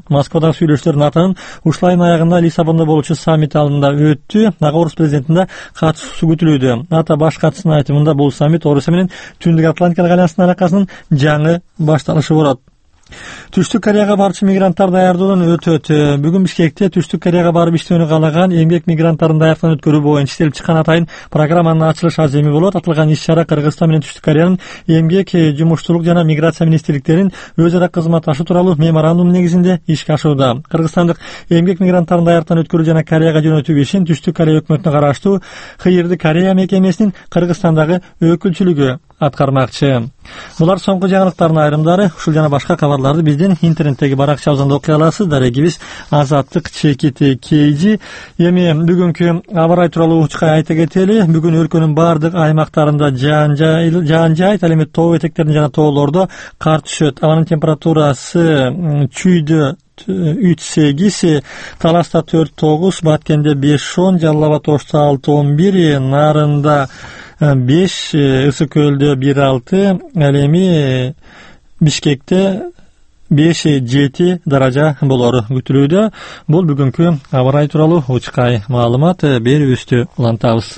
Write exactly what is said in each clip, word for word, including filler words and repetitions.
Москвадагы сүйлөшүүлөрдүн атынан ушул айдын аягында Лиссабондо болчу саммит алдында өттү. Ага Орус президентинде катышуусу күтүлүүдө. Ата баш катчысынын айтымында бул саммит Орусия менен Түндүк Атлантикалык альянстын алакасынын жаңы башталышы болот. Түштүк Кореяга барчу мигранттар даярдоодон өтөт. Бүгүн Бишкекте Түштүк Кореяга барып иштөөнү каалаган эмгек мигранттарын даяктан өткөрүү боюнча иштелип чыккан атайын программанын ачылыш аземи болот. Аталган иш-чара Кыргызстан менен Түштүк Кореянын эмгек, жумушчулук жана миграция министрликтеринин өз ара кызматташуу тууралуу меморандум негизинде ишке ашууда. Кыргызстандык эмгек мигранттарын даяктан өткөрүү жана Кореяга жөнөтүү ишин Түштүк Корея өкмөтүнө караштуу Кыйырды Корея мекемесинин Кыргызстандагы өкүлчүлүгү аткармакчы. Булар соңку жаңылыктардын айрымдары. Ушул жана башка кабарларды биздин интернеттеги баракчабыздан окуй аласыз. Дарегибиз Азаттык чекити кейжи. Эми бүгүнкү аба ырайы тууралуу учка айта кетели. Бүгүн өлкөнүн бардык аймактарында жаан жаан жайт, ал эми тоо этектеринде жана тоолордо кар түшөт. Абанын температурасы Чүйдө үч сегиз, Таласта төрт тогуз, Баткенде беш он, Жалал Абад Ошто алты он бир, Нарында беш, Ысык Көлдө бир алты, ал эми Бишкекте беш жети даража болору күтүлүүдө. Бул бүгүнкү аба ырайы тууралуу учкай маалымат. Берүүбүздү улантабыз.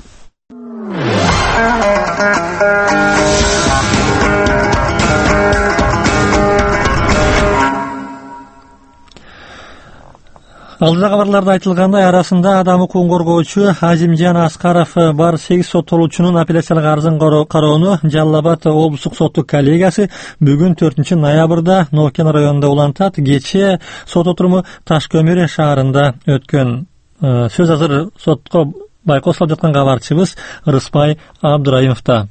Алдыда кабарларда айтылгандай, арасында адам укугун коргоочу Азимжан Аскаров бар сегиз соттолуучунун апелляциялык арызын кароону Жалал Абад облустук соттук коллегиясы бүгүн төртүнчү ноябрда Нокен районунда улантат. Кечээ сот отуруму Таш көмүр шаарында өткөн. Сөз азыр сотко байкосулуп жаткан кабарчыбыз Рыспай Абдырайымовда.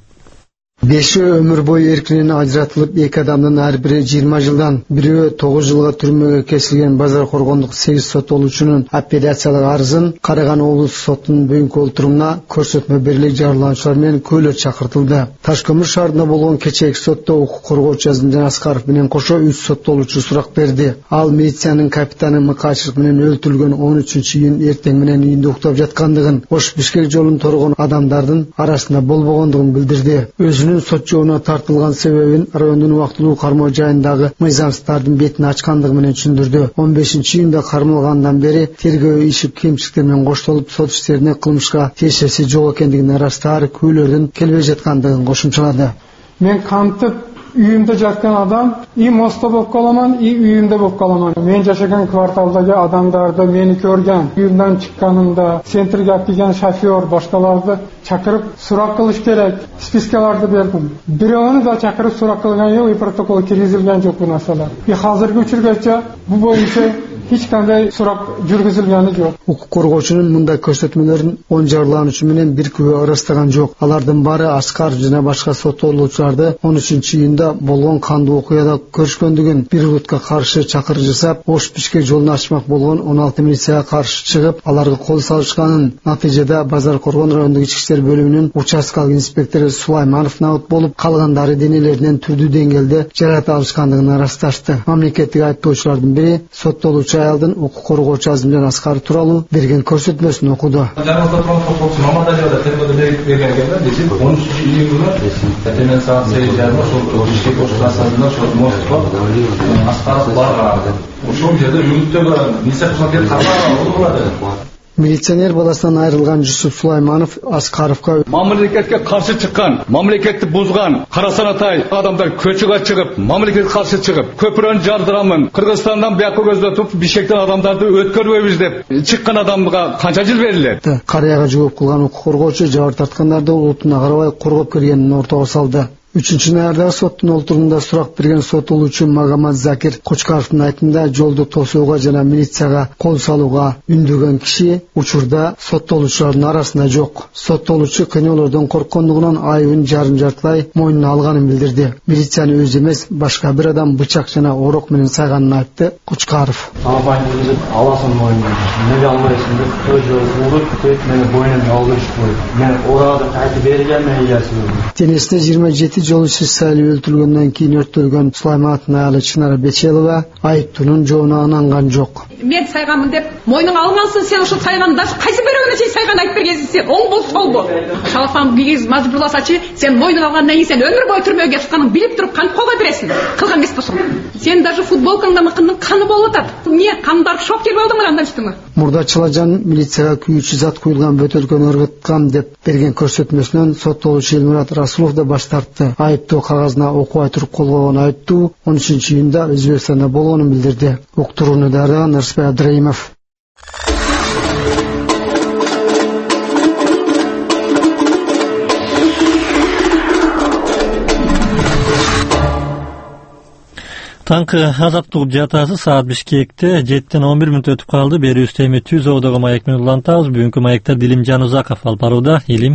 Беши өмүр бою эркинен ажыратылып, эки адамдын ар бири жыйырма жылдан, бирөө тогуз жылга түрмөгө кесилген Базар Коргондук сегиз соттолуучунун апелляциялык арызын караган облустук соттун бүгүнкү отурумуна көрсөтмө берилик жарлануучулар менен көйлөр чакыртылды. Таш көмүр шаарында болгон кечээки сотто укук коргоочу Азимжан Аскаров менен кошо үч соттолуучу сурак берди. Ал милициянын капитаны Мыкачылык менен өлтүрүлгөн он үчүнчү июнь эртең менен үйүндө уктап жаткандыгын, Ош Бишкек жолун торгон адамдардын арасында болбогондугун билдирди. Өзүнүн сот жообуна тартылган себебин райондун убактылуу кармоо жайындагы мыйзамсыздардын бетин ачкандыгы менен түшүндүрдү. он бешинчи июнда кармалгандан бери тергөө иши кемчиликтер менен коштолуп, сот иштерине кылмышка тиешеси жок экендигин арастаары күйлөрдүн келбей жаткандыгын кошумчалады. Мен кантип үйүмдө жаткан адам, и мостто болуп каламан, и үйүмдө болуп каламан. Мен жашаган кварталдагы адамдарды мени көргөн, үйүмдөн чыкканымда центрге алып келген шофер башкаларды чакырып сурак кылыш керек. Спискаларды бердим. Бирөөнү да чакырып сурак кылган жок, и протокол киргизилген жок бу нерселер. И азыркы учургача бу боюнча эч кандай сурак жүргүзүлгөнү жок. Укук коргоочунун мындай көрсөтмөлөрүн он жарлануучу менен бир күбө ырастаган жок. Алардын баары Аскаров жана башка соттолуучуларды он үчүнчү июнда болгон кандуу окуяда көрүшкөндүгүн, бир утка каршы чакырык жасап, Ош Бишкек жолун ачмак болгон он алты милицияга каршы чыгып, аларга кол салышканын, натыйжада Базар Коргон райондук ички иштер бөлүмүнүн участкалык инспектору Сулайманов набыт болуп, калгандары денелеринен түрдүү деңгээлде жаракат алышкандыгын арасташты. Мамлекеттик айыптоочулардын бири соттолуучу аялдын укук коргоочу Азимжан Аскаров тууралуу берген көрсөтмөсүн окуду. Жаныбызда турган соттолуучу Маматалиевда тергөөдө берген экен да, десем он үчүнчү июнь күнү темен саат сегиз жарымда ошол Бишкек Ош трассасында ошол мостко Аскаров барган. Ошол жерде үгүттөгө милиция кызматкери кармалган болду. Милиционер баласынан айрылган Жусуп Сулайманов Аскаровка мамлекетке каршы чыккан, мамлекетти бузган, карасанатай адамдар көчөгө чыгып, мамлекетке каршы чыгып, көпүрөнү жардырамын, Кыргызстандан бияка көздөтүп, Бишкектен адамдарды өткөрбөйбүз деп чыккан адамга канча жыл берилет? Кореяга жооп кылган укук коргоочу жабыр тарткандарды улутуна карабай коргоп киргенин ортого салды. үчүнчү ноябрда соттун отурумунда сурак берген соттолуучу Магомат Закир Кочкаровдун айтымында жолду тосууга жана милицияга кол салууга үндөгөн киши учурда соттолуучулардын арасында жок. Соттолуучу кыйноолордон корккондугунан айыбын жарым жартылай мойнуна алганын билдирди. Милицияны өзү эмес, башка бир адам бычак жана орок менен сайганын айтты Кочкаров. Албайсың, аласың мойнуна. Неге алмайсың деп көзү уулуп, көт мени бойнуна алып койду. Мен орага кайтып бергенмен ыясын. Денесине жыйырма жети жол шишали өлтүрүлгөндөн кийин өрттөлгөн Сулаймановдун аялы Чынара Бечелова айыптуунун жообуна ынанган жок. мен сайғанмын деп мойның алғансың, сен ошол сайганда кайсы бирөөнө чейин сайган айтып бергенсиң сен, оң бол, сол бол. Шалапан кийгиз мажбурласачы, сен мойның алгандан кийин сен өмүр бою түрмөгө жатканын билип туруп кантип кой бересиң? Кылган эмес болсоң. Сен даже футболкаңда мыкындын каны болуп атат. Эмне, кандар шок келип алдыңбы андан үстүңө? Мурдачылажан милицияга күйүүчү зат куюлган бөтөлкөнү ыргыткан деп берген көрсөтмөсүнөн соттолуучу Элмурат Расулов да баш тартты. Айыптоо кагазына окубай туруп кол койгон айыптуу он үчүнчү июнда Өзбекстанда болгонун билдирди. Уктурууну даярдаган Нарсбай Абдыраимов. Таңкы азаттык жатасы саат Бишкекте жеттен он бир мүнөт өтүп калды. Берүүбүздө эми Түз Оодогу маек менен улантабыз. Бүгүнкү маектер Дилим Жанузаков алып барууда. Илим.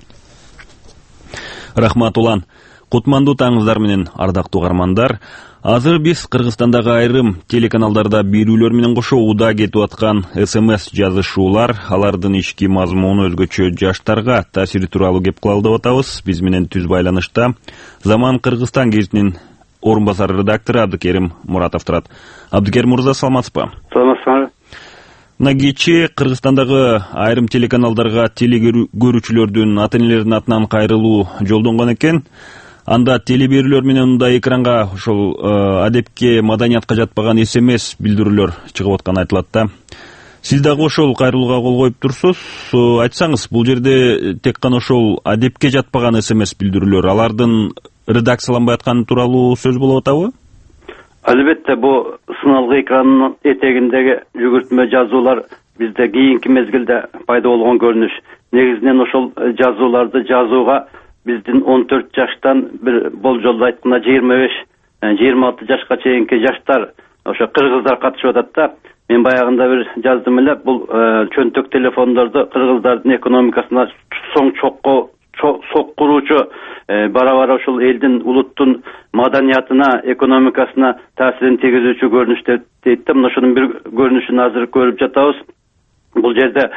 Рахмат улан. Кутмандуу таңыңыздар менен ардактуу угармандар. Азыр биз Кыргызстандагы айрым телеканалдарда берүүлөр менен кошо уда кетип аткан СМС жазышуулар, алардын ички мазмуну өзгөчө жаштарга таасири тууралуу кеп кылалы деп атабыз. Биз менен түз байланышта Заман Кыргызстан гезитинин орун басары редактору Абдыкерим Муратов турат. Абдыкерим мырза, саламатсызбы? Саламатсызбы. Мына кечээ Кыргызстандагы айрым телеканалдарга телегөрүүчүлөрдүн ата-энелеринин атынан кайрылуу жолдонгон экен. Анда телеберүүлөр менен мындай экранга ошол адепке, маданиятка жатпаган СМС билдирүүлөр чыгып атканы айтылат да. Сиз дагы ошол кайрылууга кол коюп турсуз. Айтсаңыз, бул жерде тек гана ошол адепке жатпаган СМС билдирүүлөр, алардын редакцияланбай атканы тууралуу сөз болуп атабы? Албетте, бу сыналгы экранынын этегиндеги жүгүртмө жазуулар бизде кийинки мезгилде пайда болгон көрүнүш. Негизинен ошол жазууларды жазууга биздин он төрт жаштан бир болжолду айтканда жыйырма беш жыйырма алты жашка чейинки жаштар, ошо кыргыздар катышып атат да. Мен баягында бир жаздым эле, бул чөнтөк телефондорду кыргыздардын экономикасына соң чокко соккуруучу, бара-бара ошол элдин, улуттун маданиятына, экономикасына таасирин тийгизүүчү көрүнүш дейт да. Мына ошонун бир көрүнүшүн азыр көрүп жатабыз. Бул жерде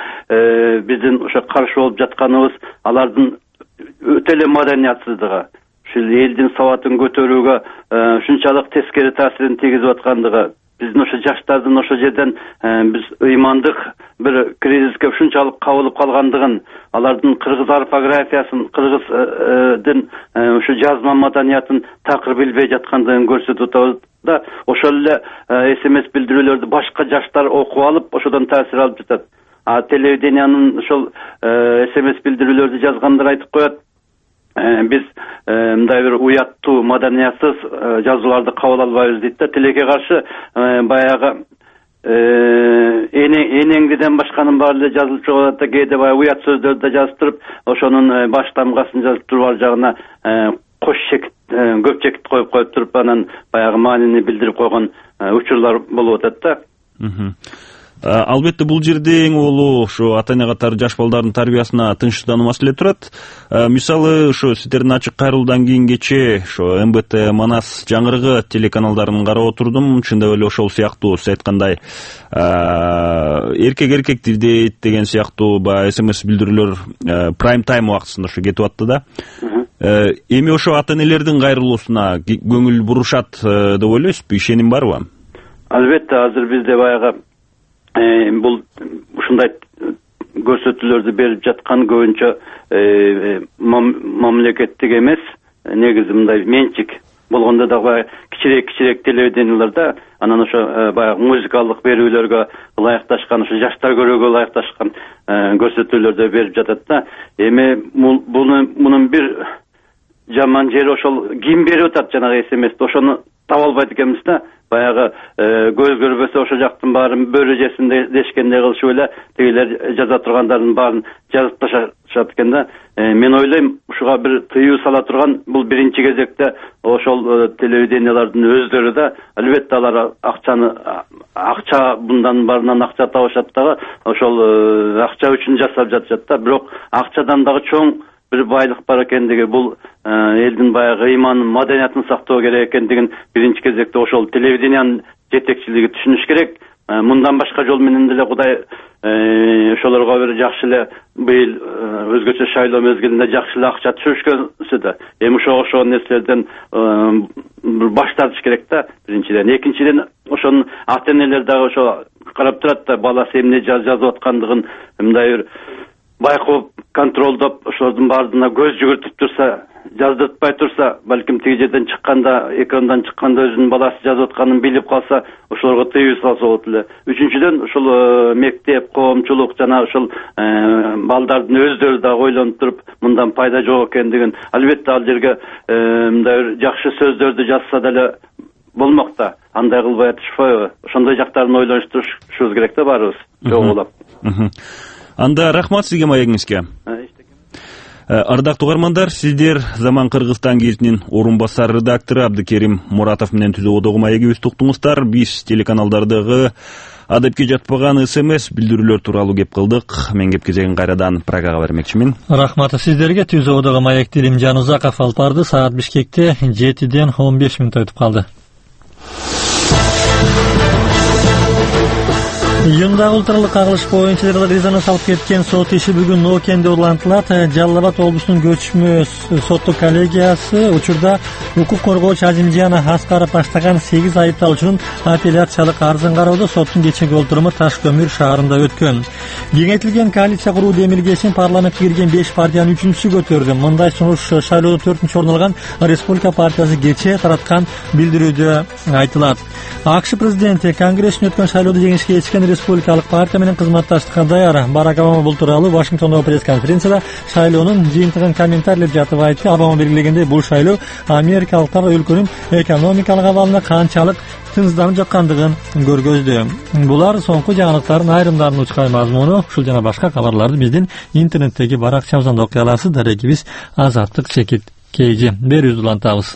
биздин ошо каршы болуп жатканыбыз алардын өтө эле маданиятсыздыгы, ушул элдин сабатын көтөрүүгө ушунчалык тескери таасирин тийгизип аткандыгы, биздин ошо жаштардын ошо жерден биз ыймандык бир кризиске ушунчалык кабылып калгандыгын, алардын кыргыз орфографиясын, кыргыздын ушу жазма маданиятын такыр билбей жаткандыгын көрсөтүп атабыз да. Ошол эле СМС билдирүүлөрдү башка жаштар окуп алып, ошодон таасир алып жатат. А телевидениянын ошол СМС билдирүүлөрдү жазгандар айтып коет, биз мындай бир уяттуу, маданиятсыз жазууларды кабыл албайбыз дейт да. Тилекке каршы баягы энеңдиден башканын баары эле жазылып чыгып атат да. Кээде баягы уят сөздөрдү да жазып туруп, ошонун баш тамгасын жазып туруп ар жагына кош чекит, көп чекит коюп коюп туруп, анан баягы маанини билдирип койгон учурлар болуп атат да. Албетте, бул жерде эң олуу ошо ата-эне катары жаш балдардын тарбиясына тынчтану маселе турат. Мисалы, ошо сиздердин ачык кайрылуудан кийин кечээ ошо эм бэ тэ, Манас, Жаңырыгы телеканалдарын карап отурдум. Чындап эле ошол сыяктуу сиз айткандай эркек эркекти дейт деген сыяктуу баягы СМС билдирүүлөр прайм тайм убактысында ошо кетип атты да. Эми ошо ата-энелердин кайрылуусуна көңүл бурушат деп ойлойсузбу? Ишеним барбы? Албетте, азыр бизде баягы бул ушундай көрсөтүүлөрдү берип жаткан көбүнчө мамлекеттик эмес, негизи мындай менчик болгондо дагы кичирээк-кичирээк телевиденияларда, анан ошо баягы музыкалык берүүлөргө ылайыкташкан, ошо жаштар көрүүгө ылайыкташкан көрсөтүүлөрдү берип жатат да. Эми мунун бир жаман жери ошол ким берип атат жанагы СМСти, ошону таба албайт экенбиз да. Баягы көз көрбөсө ошо жактын баарын бөрү жесин дешкендей кылышып эле тигилер жаза тургандардын баарын жазып ташашат экен да. Мен ойлойм, ушуга бир тыюу сала турган бул биринчи кезекте ошол телевидениялардын өздөрү да. Албетте алар акчаны акча bundan баарынан акча табышат дагы, ошол акча үчүн жасап жатышат да. Бирок акчадан дагы чоң bir байлык бар экендиги, бул элдин баягы ыйманын, маданиятын сактоо керек экендигин биринчи кезекте ошол телевидениянын жетекчилиги түшүнүш керек. Мындан башка жол менен деле Кудай ошолорго бир жакшы эле быйыл өзгөчө шайлоо мезгилинде жакшы эле акча түшүрүшкөнсү да. Эми ошо ошол нерселерден баш тартыш керек да, биринчиден. Экинчиден, ошонун ата-энелер дагы ошо карап турат да, баласы эмне жазып аткандыгын мындай бир байкоп, контролдоп, ошолордун баардыгына көз жүгүртүп турса, жаздыртпай турса, балким тиги жерден чыкканда, экрандан чыкканда өзүнүн баласы жазып атканын билип калса, ошолорго тыюу салса болот эле. Үчүнчүдөн, ушул мектеп, коомчулук жана ушул балдардын өздөрү да ойлонуп туруп, мындан пайда жок экендигин, албетте ал жерге мындай бир жакшы сөздөрдү жазса деле болмок да. Андай кылбай атышпайбы? Ошондой жактарын ойлонуштурушубуз керек да баарыбыз. Жогулап. Анда рахмат сизге, маегиңизге. Ардактуу угармандар, сиздер Заман Кыргызстан гезитинин орун басар редактору Абдыкерим Муратов менен түзүү одогу маегибизди уктуңуздар. Биз телеканалдардагы адепке жатпаган СМС билдирүүлөр тууралуу кеп кылдык. Мен кеп кезегин кайрадан Прагага бермекчимин. Рахмат сиздерге. Түзүү одогу маек Илим Жанузаков алып барды. Саат Бишкекте жетиден он беш мүнөт өтүп калды. Июндагы улуттук кагылыш боюнча резонанс алып кеткен сот иши бүгүн Ноокенде улантылат. Жалал Абад облусунун көчмө соттук коллегиясы учурда укук коргоочу Азимжан Аскаров баштаган сегиз айыпталуучунун апелляциялык арызын кароодо соттун кечеги отуруму Таш көмүр шаарында өткөн. Кеңейтилген коалиция куруу демилгесин парламентке кирген беш партиянын үчүнчүсү көтөрдү. Мындай сунуш шайлоодо төртүнчү орун алган Республика партиясы кечээ тараткан билдирүүдө айтылат. АКШ президенти Конгресстин өткөн шайлоодо жеңишке жетишкен Республикалык партия менен кызматташтыкка даяр. Барак Обама бул тууралуу Вашингтондогу пресс-конференцияда шайлоонун жыйынтыгын комментарийлеп жатып айтты. Обама белгилегендей, бул шайлоо америкалыктар өлкөнүн экономикалык абалына канчалык тынчсызданып жаткандыгын көргөздү. Булар соңку жаңылыктардын айрымдарынын учкай мазмуну. Ушул жана башка кабарларды биздин интернеттеги баракчабыздан окуй аласыз. Дарегибиз Азаттык Чекит Кейжи. Берүүбүздү улантабыз.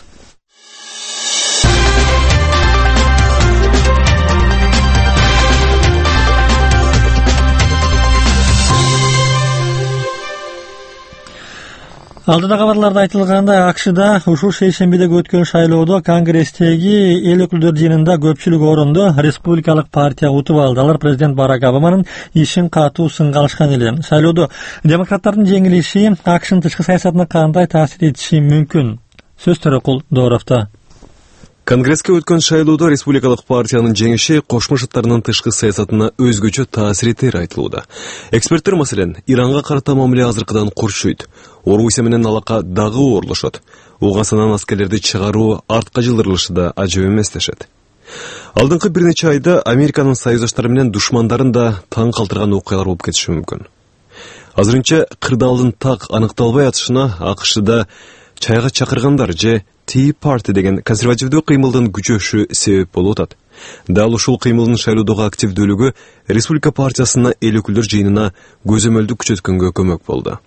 Алдыда кабарларда айтылгандай, АКШда ушул шейшембидеги өткөн шайлоодо Конгресстеги эл өкүлдөр жыйынында көпчүлүк орунду Республикалык партия утуп алды. Алар президент Барак Обаманын ишин катуу сынга алышкан эле. Шайлоодо демократтардын жеңилиши АКШнын тышкы саясатына кандай таасир этиши мүмкүн? Сөз Төрөкул Дооровдо. Конгресске өткөн шайлоодо Республикалык партиянын жеңиши Кошмо Шаттарынын тышкы саясатына өзгөчө таасир этери айтылууда. Эксперттер маселен Иранга карата мамиле азыркыдан курчуйт. Орусия менен алака дагы оорлошот. Угасанан аскерлерди чыгаруу артка жылдырылышы да ажып эмес дешет. Алдыңкы бир нече айда Американын союздаштары менен душмандарын да таң калтырган окуялар болуп кетиши мүмкүн. Азырынча кырдаалдын так аныкталбай атышына АКШда чайга чакыргандар же Tea Party деген консервативдүү кыймылдын күчөшү себеп болуп атат. Дал ушул кыймылдын шайлоодогу активдүүлүгү Республика партиясына эл өкүлдөр жыйынына көзөмөлдү күчөткөнгө көмөк болду.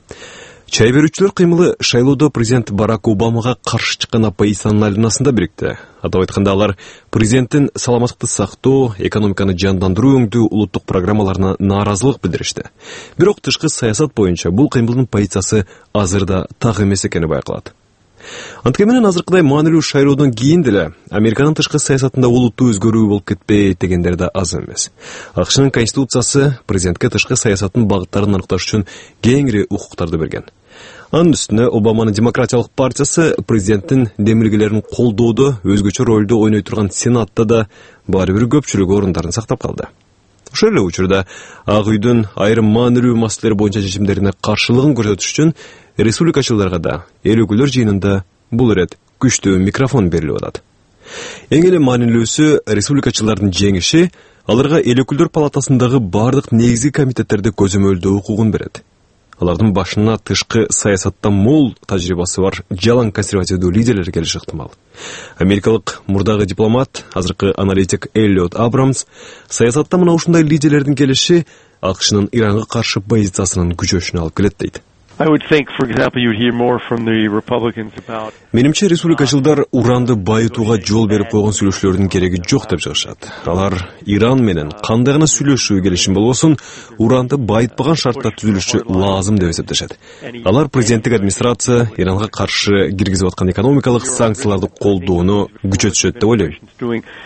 Чай берүүчүлөр кыймылы шайлоодо президент Барак Обамага каршы чыккан оппозициянын айланасында бирикти. Атап айтканда, алар президенттин саламаттыкты сактоо, экономиканы жандандыруу өңдүү улуттук программаларына нааразылык билдиришти. Бирок тышкы саясат боюнча бул кыймылдын позициясы азырда так эмес экени байкалат. Антке менен азыркыдай маанилүү шайлоодон кийин деле Американын тышкы саясатында олуттуу өзгөрүү болуп кетпейт дегендер да аз эмес. АКШнын конституциясы президентке тышкы саясаттын багыттарын аныкташ үчүн кеңири укуктарды берген. Анын үстүнө Обаманын демократиялык партиясы президенттин демилгелерин колдоодо өзгөчө ролду ойной турган Сенатта да баары бир көпчүлүк орундарын сактап калды. Ошол эле учурда Ак үйдүн айрым маанилүү маселелер боюнча чечимдерине каршылыгын көрсөтүш үчүн республикачыларга да эл өкүлдөр жыйынында бул ирет күчтүү микрофон берилип атат. Эң эле маанилүүсү республикачылардын жеңиши аларга эл өкүлдөр палатасындагы бардык негизги комитеттерде көзөмөлдөө укугун берет. Алардын башына тышкы саясатта мол тажрыйбасы бар жалаң консервативдүү лидерлер келиши ыктымал. Америкалык мурдагы дипломат, азыркы аналитик Эллиот Абрамс саясатта мына ушундай лидерлердин келиши АКШнын Иранга каршы позициясынын күчөшүнө алып келет дейт. Менимче республикачылдар уранды байытууга жол берип койгон сүйлөшүүлөрдүн кереги жок деп жатышат. Алар Иран менен кандай гана сүйлөшүү келишим болбосун, уранды байытпаган шартта түзүлүшү лазым деп эсептешет. Алар президенттик администрация Иранга каршы киргизип аткан экономикалык санкцияларды колдоону күчөтүшөт деп ойлойм,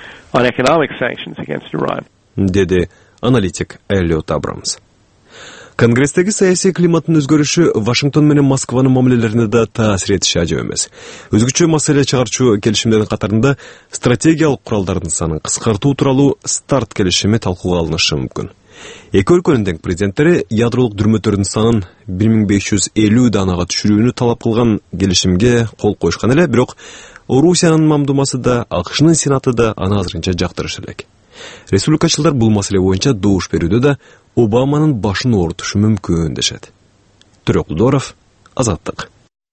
деди аналитик Эллиот Абрамс. Конгресстеги саясий климаттын өзгөрүшү Вашингтон менен Москванын мамилелерине да таасир этиши ажып эмес. Өзгөчө маселе чыгарчу келишимдердин катарында стратегиялык куралдардын санын кыскартуу тууралуу старт келишими талкууга алынышы мүмкүн. Эки өлкөнүн тең президенттери ядролук дүрмөтөрдүн санын бир миң беш жүз элүү данага түшүрүүнү талап кылган келишимге кол коюшкан эле, бирок Орусиянын мамдумасы да, АКШнын сенаты да аны азырынча жактырышы элек. Республикачылар бул маселе боюнча добуш берүүдө да Обаманын башын оорутушу мүмкүн дешет. Төрөкулдоров, Азаттык.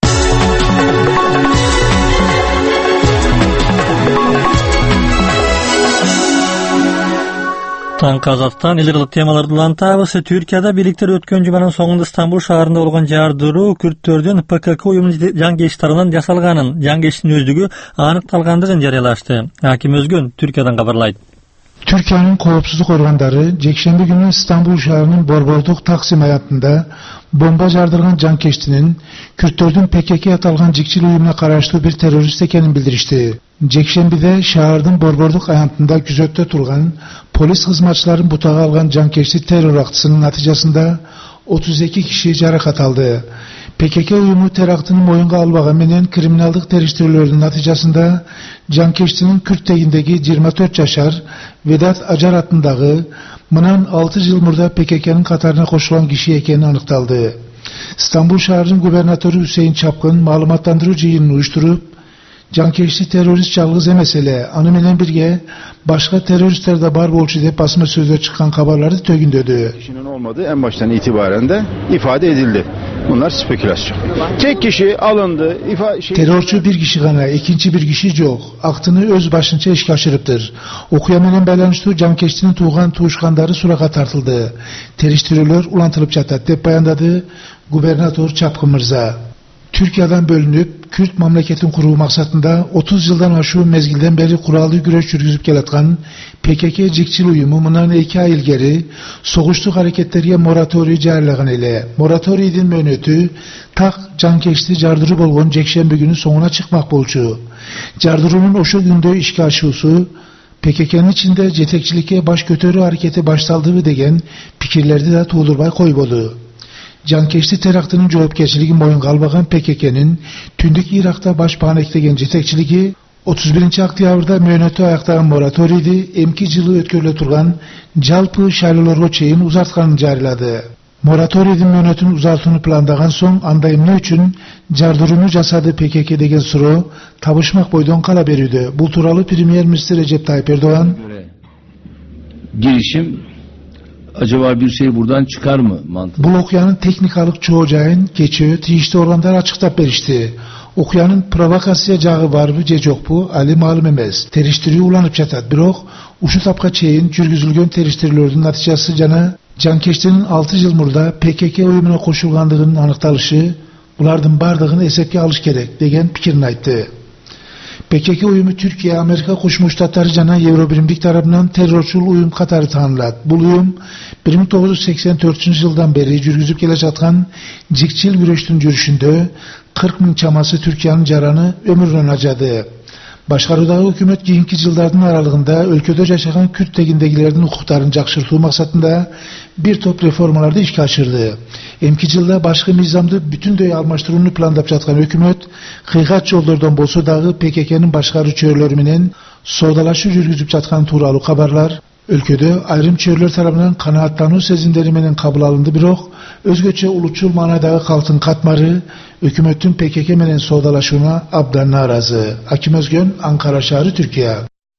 Таң Казактан элдик темаларды улантабыз. Түркияда бийликтер өткөн жуманын соңунда Стамбул шаарында болгон жардыруу күрттөрдүн ПКК уюмунун жангечтарынан жасалганын, жангечтин өздүгү аныкталгандыгын жарыялашты. Аким Өзгөн Түркиядан кабарлайт. Türkiye'nin koopsuzluk organları Cekşembe günü İstanbul şehrinin Borborduk Taksim hayatında bomba jardırgan cankeştinin Kürtlerden P K K'ye atalgan cikçil uyumuna karıştığı bir terörist ekenin bildirişti. Cekşembe'de şehirden Borborduk hayatında güzötte turgan polis hizmetçilerin butağı algan cankeşti terör aktısının neticesinde otuz iki kişi jarohat aldı. P K K uyumu teraktının moyunga albağı menen kriminaldık teröristörlörünün neticesinde cankeştinin Kürt tegindeki yirmi dört yaşar Vedat Acar adındağı mınan altı yıl murda P K K'nın katarına koşulan kişi ekeni anıktaldı. İstanbul şehrinin gubernatörü Hüseyin Çapkın malumatlandırı jıyınını uyuşturup cankeşti terörist çalgız emesele anı menen birge başka teröristler de bar bolçu dep basma sözde çıkan kabarları tögündödü. Kişinin olmadığı en baştan itibaren de ifade edildi. Bunlar spekülasyon. Tek kişi alındı. İfa şey... Terörçü bir kişi gana, ikinci bir kişi yok. Aktını öz başınca işe aşırıptır. Okuyamenen baylanıştığı cankeştinin tuğan tuğuşkanları surağa tartıldı. Teröristörler ulantılıp çatat dep bayandadı gubernatör Çapkın Mırza. Türkiye'den bölünüp Kürt memleketin kurulu maksatında otuz yıldan aşığı mezgilden beri kurallı güreş yürgüzüp gelatkan P K K cikçil uyumu mınan iki ay ilgeri soğuşluk hareketlerine moratoriy jarlagan ele. Moratoriyden mönötü tak cankeşti jardırı bolgon Cekşembe günü sonuna çıkmak bolçu. Jardırının oşu günde işe aşıusu P K K'nın içinde jetekçilikке baş götörü hareketi başsaldığı degen pikirlerde de tuğdurbay koybolu. Cankeşti teraktının joopkerçiligi moyunga albagan P K K'nin tündük Irak'ta başbakan ektegen jetekçiligi otuz birinci oktyabrda möөнөтү ayaktagan moratoriydi emki жылы өткөрүлө турган жалпы шайлоолорго чейин узартканын жарыялады. Moratoriyдин möөнөтүн узартууну пландаган соң анда эмне үчүн жардырууну жасады P K K деген суроо табышмак бойдон кала берүүдө. Бул тууралуу премьер-министр Recep Tayyip Erdoğan girişim acaba bir şey buradan çıkar mı mantığı? Bu okuyanın teknikalık çoğu jayın keçö tiyişli organlar açıktap berişti. Okuyanın provokasiya jagı barбы же жокпу али маалым эмес. Териштирүү уланып жатат. Бирок ушул тапка чейин жүргүзүлгөн териштирүүлөрдүн натыйжасы жана жанкештинин алты жыл мурда P K K уюмуна кошулгандыгынын аныкталышы булардын бардыгын эсепке алыш керек деген пикирин айтты. P K K uyumu Türkiye, Amerika Koşma Ştatları jana Eurobirlik tarafından terörçül uyum katары tanılat. Bu uyum bir ming to'qqiz yuz seksen to'rtinchi yıldan beri жүрgüzüp kele жаткан jikçil güreştün жүрüşünde kırk ming çaması Türkiye'nin jaranı ömürden acadı. Başkarudağı hükümet keyinki yıllarının aralığında ülkede yaşayan Kürt tegindegilerinin hukuklarını jakşırtуу maksatında bir top reformalarda işe aşırdı. Emki yılda başka nizamda bütün döy almaştırууну plandap жаткан hükümet kıygat yollardan bolsa dağı P K K'nin başkarı çörleri menen sodalaşуу жүрgüzüp жаткан tuuralı kabarlar ülkede ayrım çörler tarafından kanaatlanуу sezimleri menen kabul alındı birok özgöçe uluçul manadağı kaltın katmarı hükümetin P K K menen sodalaşuuna abdan narazı. Akim Özgön, Ankara şehri, Türkiye.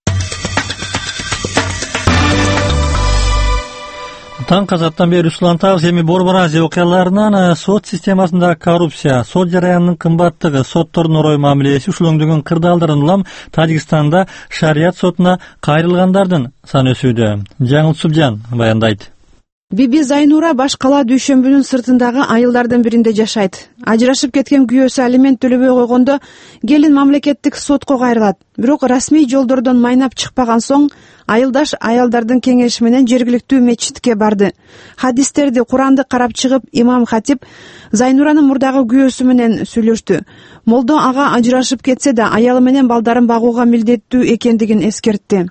Таң Казактан бери улантабыз. Эми Борбор Азия окуяларынан сот системасында коррупция, сот жараянынын кымбаттыгы, соттордун орой мамилеси ушулоңдөгөн кырдаалдарын улам Тажикстанда шарият сотуна кайрылгандардын саны өсүүдө. Жаңыл Субжан баяндайт. Биби Зайнура баш кала Дүйшөмбүнүн сыртындагы айылдардын биринде жашайт. Ажырашып кеткен күйөөсү алимент төлөбөй койгондо келин мамлекеттик сотко кайрылат. Бирок расмий жолдордон майнап чыкпаган соң айылдаш аялдардын кеңеши менен жергиликтүү мечитке барды. Хадистерди, Куранды карап чыгып, имам хатип Зайнуранын мурдагы күйөөсү менен сүйлөштү. Молдо ага ажырашып кетсе да аялы менен балдарын багууга милдеттүү экендигин эскертти.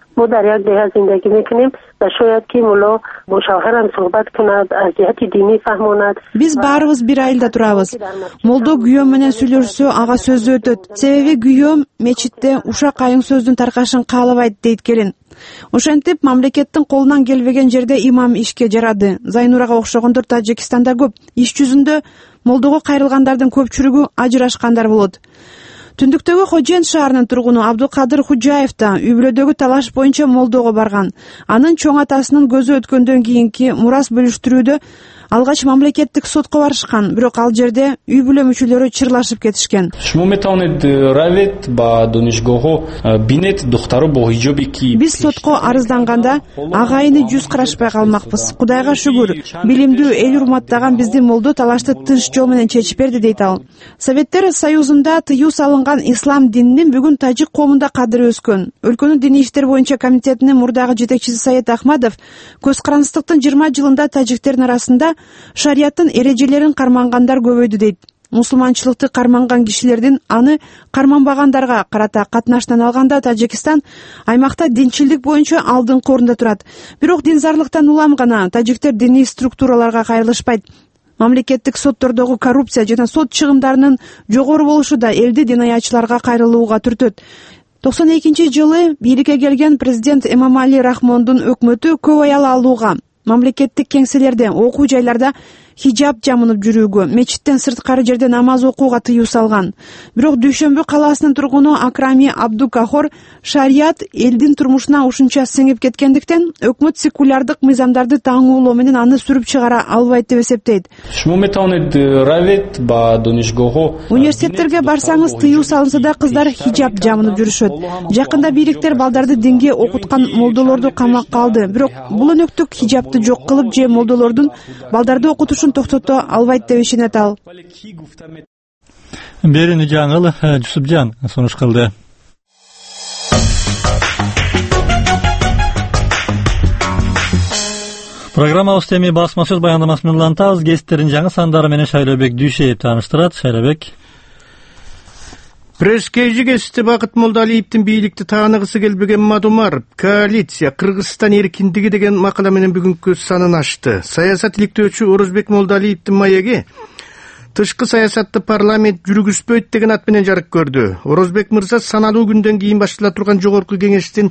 Биз баарыбыз бир айылда турабыз. Молдо күйөөм менен сүйлөшсө ага сөзү өтөт. Себеби күйөөм мечитте ушак айың сөздүн таркашын каалабайт дейт келин. Ошентип мамлекеттин колунан келбеген жерде имам ишке жарады. Зайнурага окшогондор Тажикстанда көп. Иш жүзүндө молдого кайрылгандардын көпчүлүгү ажырашкандар болот. Түндүктөгү Хожен шаарынын тургуну Абдукадыр Худжаев да үй бүлөдөгү талаш боюнча молдого барган. Анын чоң атасынын көзү өткөндөн кийинки мурас бөлүштүрүүдө алгач мамлекеттик сотко барышкан, бирок ал жерде үй бүлө мүчөлөрү чырлашып кетишкен. Биз сотко арызданганда агайыны жүз карашпай калмакпыз. Кудайга шүгүр, билимдүү, эл урматтаган биздин молдо талашты тынч жол менен чечип берди, дейт ал. Советтер Союзунда тыюу салынган ислам дининин бүгүн тажик коомунда кадыры өскөн. Өлкөнүн диний иштер боюнча комитетинин мурдагы жетекчиси Саид Ахмадов көз карандыктын жыйырма жылында тажиктердин арасында шарияттын эрежелерин кармангандар көбөйдү, дейт. Мусулманчылыкты карманган кишилердин аны карманбагандарга карата катнаштан алганда Тажикстан аймакта динчилдик боюнча алдыңкы орунда турат. Бирок динзарлыктан улам гана тажиктер диний структураларга кайрылышпайт. Мамлекеттик соттордогу коррупция жана сот чыгымдарынын жогору болушу да элди динаячыларга кайрылууга түртөт. токсон экинчи жылы бийликке келген президент Эмомали Рахмондун өкмөтү көп аял алууга, мамлекеттик кеңселерде, окуу жайларда хижаб жамынып жүрүүгө, мечиттен сырткары жерде намаз окууга тыюу салган. Бирок Дүйшөмбү калаасынын тургуну Акрами Абдукахор шарият элдин турмушуна ушунча сиңип кеткендиктен өкмөт секулярдык мыйзамдарды таңуулоо менен аны сүрүп чыгара албайт деп эсептейт. Университеттерге барсаңыз тыюу салынса да кыздар хижаб жамынып жүрүшөт. Жакында бийликтер балдарды динге окуткан молдолорду камакка алды. Бирок бул өнөктүк хижабты жок кылып же молдолордун балдарды окутушун токтото албайт деп ишенет ал. Берини жаңыл Жусупжан сунуш кылды. Программабыз теми басма сөз баяндамасы менен улантабыз. Кесиптердин жаңы сандары менен Шайлообек Дүйшеев тааныштырат. Шайлообек. Пресс-кейжи кесипти Бакыт Молдалиевдин бийликти тааныгысы келбеген Мадумаров коалиция Кыргызстан эркиндиги деген макала менен бүгүнкү санын ачты. Саясат иликтөөчү Орозбек Молдалиевдин маеги тышкы саясатты парламент жүргүзбөйт деген ат менен жарык көрдү. Орозбек мырза саналуу күндөн кийин баштала турган жогорку кеңештин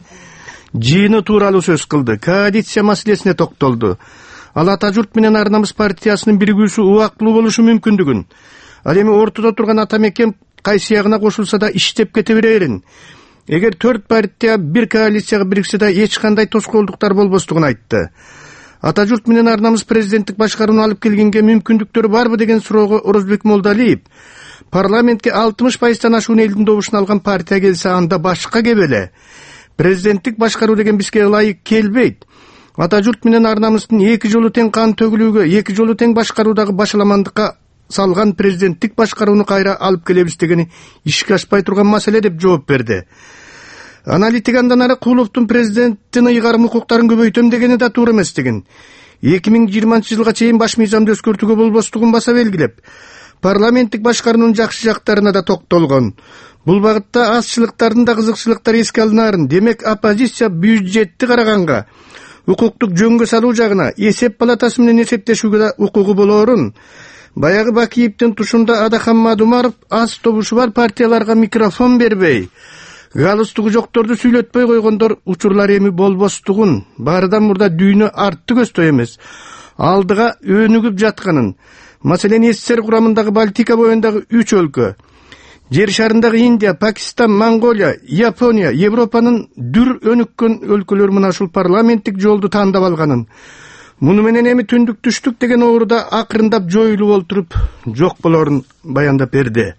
жыйыны тууралуу сөз кылды. Коалиция маселесине токтолду. Ал Ата журт менен Ар намыс партиясынын биригүүсү убактылуу болушу мүмкүндүгүн, ал эми ортодо турган ата мекен кайсы ягына кошулса да иштеп кете берерин. Эгер төрт партия бир коалицияга бириксе да эч кандай тоскоолдуктар болбостугун айтты. Ата журт менен Ар намыс президенттик башкарууну алып келгенге мүмкүндүктөрү барбы деген суроого Орозбек Молдалиев парламентке алтымыш пайыздан ашуун элдин добушун алган партия келсе анда башка кебеле. Президенттик башкаруу деген бизге ылайык келбейт. Ата журт менен Ар намыстын эки жолу тең кан төгүлүүгө, эки жолу тең башкаруудагы башаламандыкка салган президенттик башкарууну кайра алып келебиз дегени ишке ашпай турган маселе деп жооп берди. Аналитик андан ары Кууловдун президенттин ыйгарым укуктарын көбөйтөм дегени да туура эместигин, эки миң жыйырманчы жылга чейин баш мыйзамды өзгөртүүгө болбостугун баса белгилеп, парламенттик башкаруунун жакшы жактарына да токтолгон. Бул багытта азчылыктардын да кызыкчылыктары эске алынарын, демек оппозиция бюджетти караганга, укуктук жөнгө салуу жагына, эсеп палатасы менен эсептешүүгө да укугу болоорун. Баягы Бакиевдин тушунда Адахан Мадумаров аз тобушу бар партияларга микрофон бербей, галстугу жокторду сүйлөтпөй койгондор учурлар эми болбостугун, баарыдан мурда дүйнө артты көздөй эмес, алдыга өнүгүп жатканын, маселен СССР курамындагы Балтика боюндагы үч өлкө, жер шарындагы Индия, Пакистан, Монголия, Япония, Европанын дүр өнүккөн өлкөлөр мына ушул парламенттик жолду тандап алганын, муну менен эми түндүк түштүк деген ооруда акырындап жоюлуп олтуруп жок болорун баяндап берди.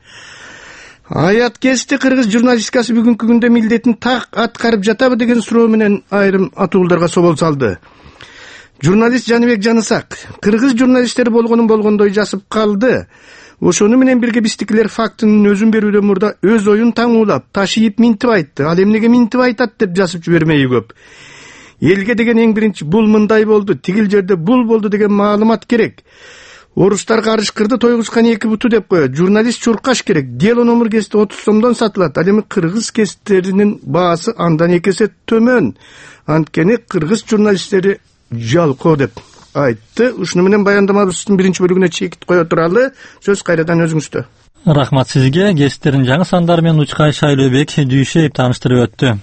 Аят Кести кыргыз журналистикасы бүгүнкү күндө милдетин так аткарып жатабы деген суроо менен айрым атуулдарга собол салды. Журналист Жаныбек Жанысак кыргыз журналисттери болгонун болгондой жасып калды. Ошону менен бирге биздикилер фактынын өзүн берүүдөн мурда өз оюн таңуулап, ташыйып минтип айтты. Ал эмнеге минтип айтат деп жазып жибермеyi көп. Элге деген эң биринчи бул мындай болду, тигил жерде бул болду деген маалымат керек. Орустар карышкырды тойгузган эки буту деп коет. Журналист чуркаш керек. Дело номер кести отуз сомдон сатылат. Ал эми кыргыз кестеринин баасы андан эки эсе төмөн. Анткени кыргыз журналисттери жалкоо деп айтты. Ушуну менен баяндамабыздын биринчи бөлүгүнө чекит кое туралы. Сөз кайрадан өзүңүздө. Рахмат сизге. Кестердин жаңы сандары менен Учкай Шайлообек Дүйшеев тааныштырып өттү.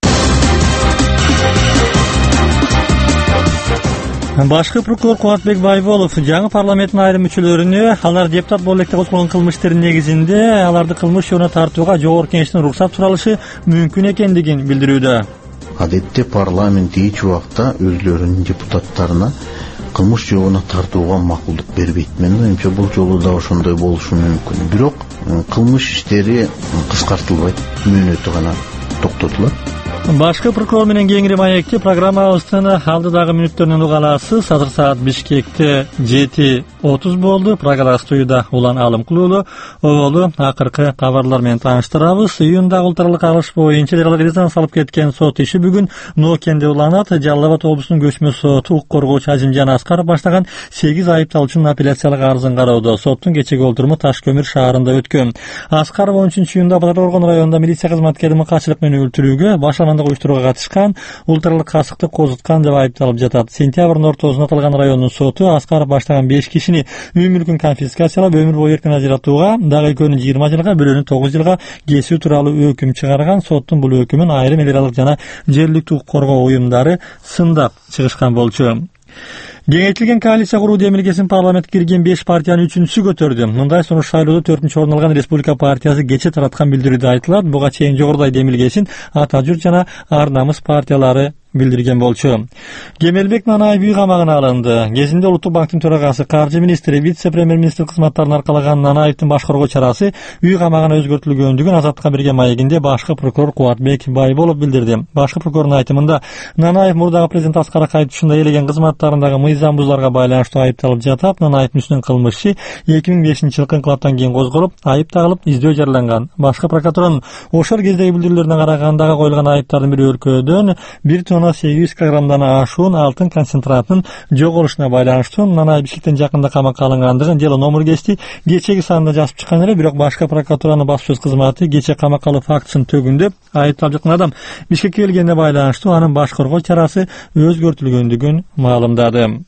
Башкы прокурор Кубатбек Байболов жаңы парламенттин айрым мүчөлөрүнө алар депутат болуп электе козголгон кылмыштардын негизинде аларды кылмыш жолуна тартууга жогорку кеңештин уруксат суралышы мүмкүн экендигин билдирүүдө. Адетте парламент эч убакта өзлөрүнүн депутаттарына кылмыш жолуна тартууга макулдук бербейт. Менин оюмча бул жолу да ошондой болушу мүмкүн. Бирок кылмыш иштери кыскартылбайт, мөөнөтү гана токтотулат. Башкы прокурор менен кеңири маекти программабыздын алдыдагы мүнөттөрүнөн угаласыз. Азыр саат Бишкекте жети отуз болду. Программа студияда Улан Алым Кулуулу оболу акыркы кабарлар менен тааныштырабыз. Июндагы улуттаралык аралаш боюнча резонанс алып кеткен сот иши бүгүн Ноокенде уланат. Жалал Абад облусунун көчмө соту укук коргоочу Азимжан Аскаров баштаган сегиз айыпталуучунун апелляциялык арызын кароодо. Соттун кечеги олтуруму Таш көмүр шаарында өткөн. Аскаров он үчүнчү июнда Базар Оргон районунда милиция кызматкерин качылык менен өлтүрүүгө, башламандык уюштурууга катышкан, улуттаралык касыкты козуткан деп айыпталып жатат. Сентябрдын ортосунда аталган райондун соту Аскаров баштаган беш кишини үй мүлкүн конфискациялап, өмүр бою эркин ажыратууга, дагы экөөнү жыйырма жылга, бирөөнү тогуз жылга кесүү тууралуу өкүм чыгарган. Соттун бул өкүмүн айрым эл аралык жана жергиликтүү укук коргоо уюмдары сындап чыгышкан болчу. Кеңейтилген коалиция куруу демилгесин парламентке кирген беш партиянын үчүнчүсү көтөрдү. Мындай сунуш шайлоодо төртүнчү орун алган Республика партиясы кече тараткан билдирүүдө айтылат. Буга чейин жогорудагы демилгесин Ата журт жана Ар намыс партиялары билдирген болчу. Кемелбек Нанаев үй камагына алынды. Кезинде Улуттук банктын төрагасы, каржы министри, вице-премьер-министр кызматтарын аркалаган Нанаевдин башкаргоо чарасы үй камагына өзгөртүлгөндүгүн Азаттыкка берген маегинде башкы прокурор Кубатбек Байболов билдирди. Башкы прокурордун айтымында Нанаев мурдагы президент Аскар Акаев тушунда элеген кызматтарындагы мыйзам бузууларга байланыштуу айыпталып жатат. Нанаевдин үстүнөн кылмышы эки миң бешинчи жылкы инкылаптан кийин козголуп, айып тагылып, издөө жарыяланган. Башкы прокуратуранын ошол кездеги билдирүүлөрүнө караганда коюлган айыптардын бири өлкөдөн бир тонна сегиз жүз килограммдан ашуун алтын концентратынын жоголушуна байланыштуу. Нанаев Бишкектен жакында камакка алынгандыгын дело номер кести кечеги санында жазып чыккан эле, бирок башкы прокуратуранын баспасөз кызматы кече камакка алуу фактысын төгүндөп, айыпталып жаткан адам Бишкекке келгенде байланыштуу анын башкаргоо чарасы өзгөртүлгөндүгүн маалымдады.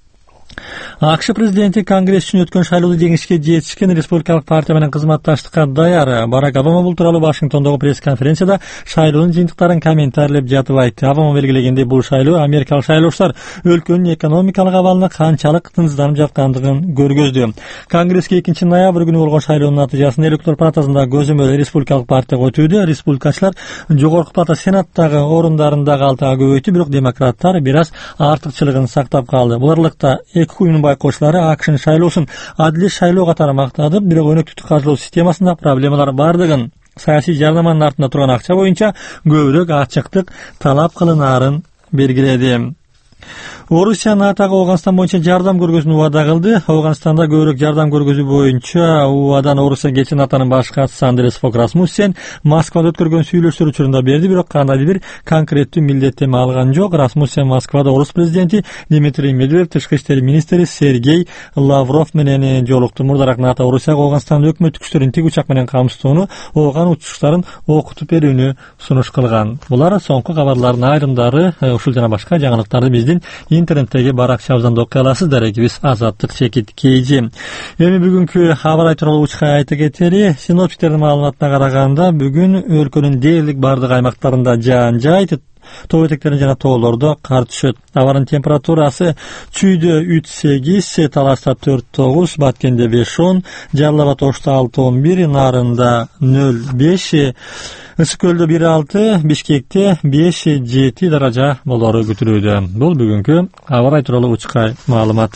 АКШ президенти Конгресс үчүн өткөн шайлоодо жеңишке жетишкен республикалык партия менен кызматташтыкка даяр. Барак Обама бул тууралуу Вашингтондогу пресс-конференцияда шайлоонун жыйынтыктарын комментарийлеп жатып айтты. Обама белгилегендей, бул шайлоо америкалык шайлоочулар өлкөнүн экономикалык абалына канчалык тынчсызданып жаткандыгын көргөздү. Конгресске экинчи ноябрь күнү болгон шайлоонун натыйжасын электорал палатасында көзөмөл республикалык партияга өтүүдө. Республикачылар жогорку палата сенаттагы орундарында калтага көбөйтү, бирок демократтар бир аз артыкчылыгын сактап калды. Бул аралыкта эки уюмдун байкоочулары АКШнын шайлоосун адилет шайлоо катары мактады, бирок өнөктүктү каржылоо системасында проблемалар бардыгын, саясий жардаманын артында турган акча боюнча көбүрөөк ачыктык талап кылынаарын белгиледи. Орусия НАТОга Ауганстан боюнча жардам көргөзүүнү убада кылды. Ауганстанда көбүрөөк жардам көргөзүү боюнча убадан Орусия кече НАТОнун баш катчысы Андрес Фок Расмуссен Москвада өткөргөн сүйлөшүүлөр учурунда берди, бирок кандайдыр бир конкреттүү милдеттенме алган жок. Расмуссен Москвада орус президенти Дмитрий Медведев, тышкы иштер министри Сергей Лавров менен жолукту. Мурдараак НАТО Орусияга Ауганстандын өкмөттүк күчтөрүн тик учак менен камсытууну, ооган учуштарын окутуп берүүнү сунуш кылган. Булар соңку кабарлардын айрымдары. Ушул жана башка жаңылыктарды биздин интернеттеги баракчабыздан окуй аласыздар. Экибиз Азаттык чекит кейжи. Эми бүгүнкү абар тууралуу учка айта кетели. Синоптиктердин маалыматына караганда бүгүн өлкөнүн дээрлик бардык аймактарында жаан жайт, тоо этектерин жана тоолордо кар түшөт. Абанын температурасы Чүйдө үч сегиз, Талашта төрт тогуз, Баткенде беш он, Жалал Абад Ошто алты он бир, Нарында нөл беш, Ысык көлдө бир алты, Бишкекте беш жети даража болору күтүлүүдө. Бул бүгүнкү аба тууралуу учка маалымат.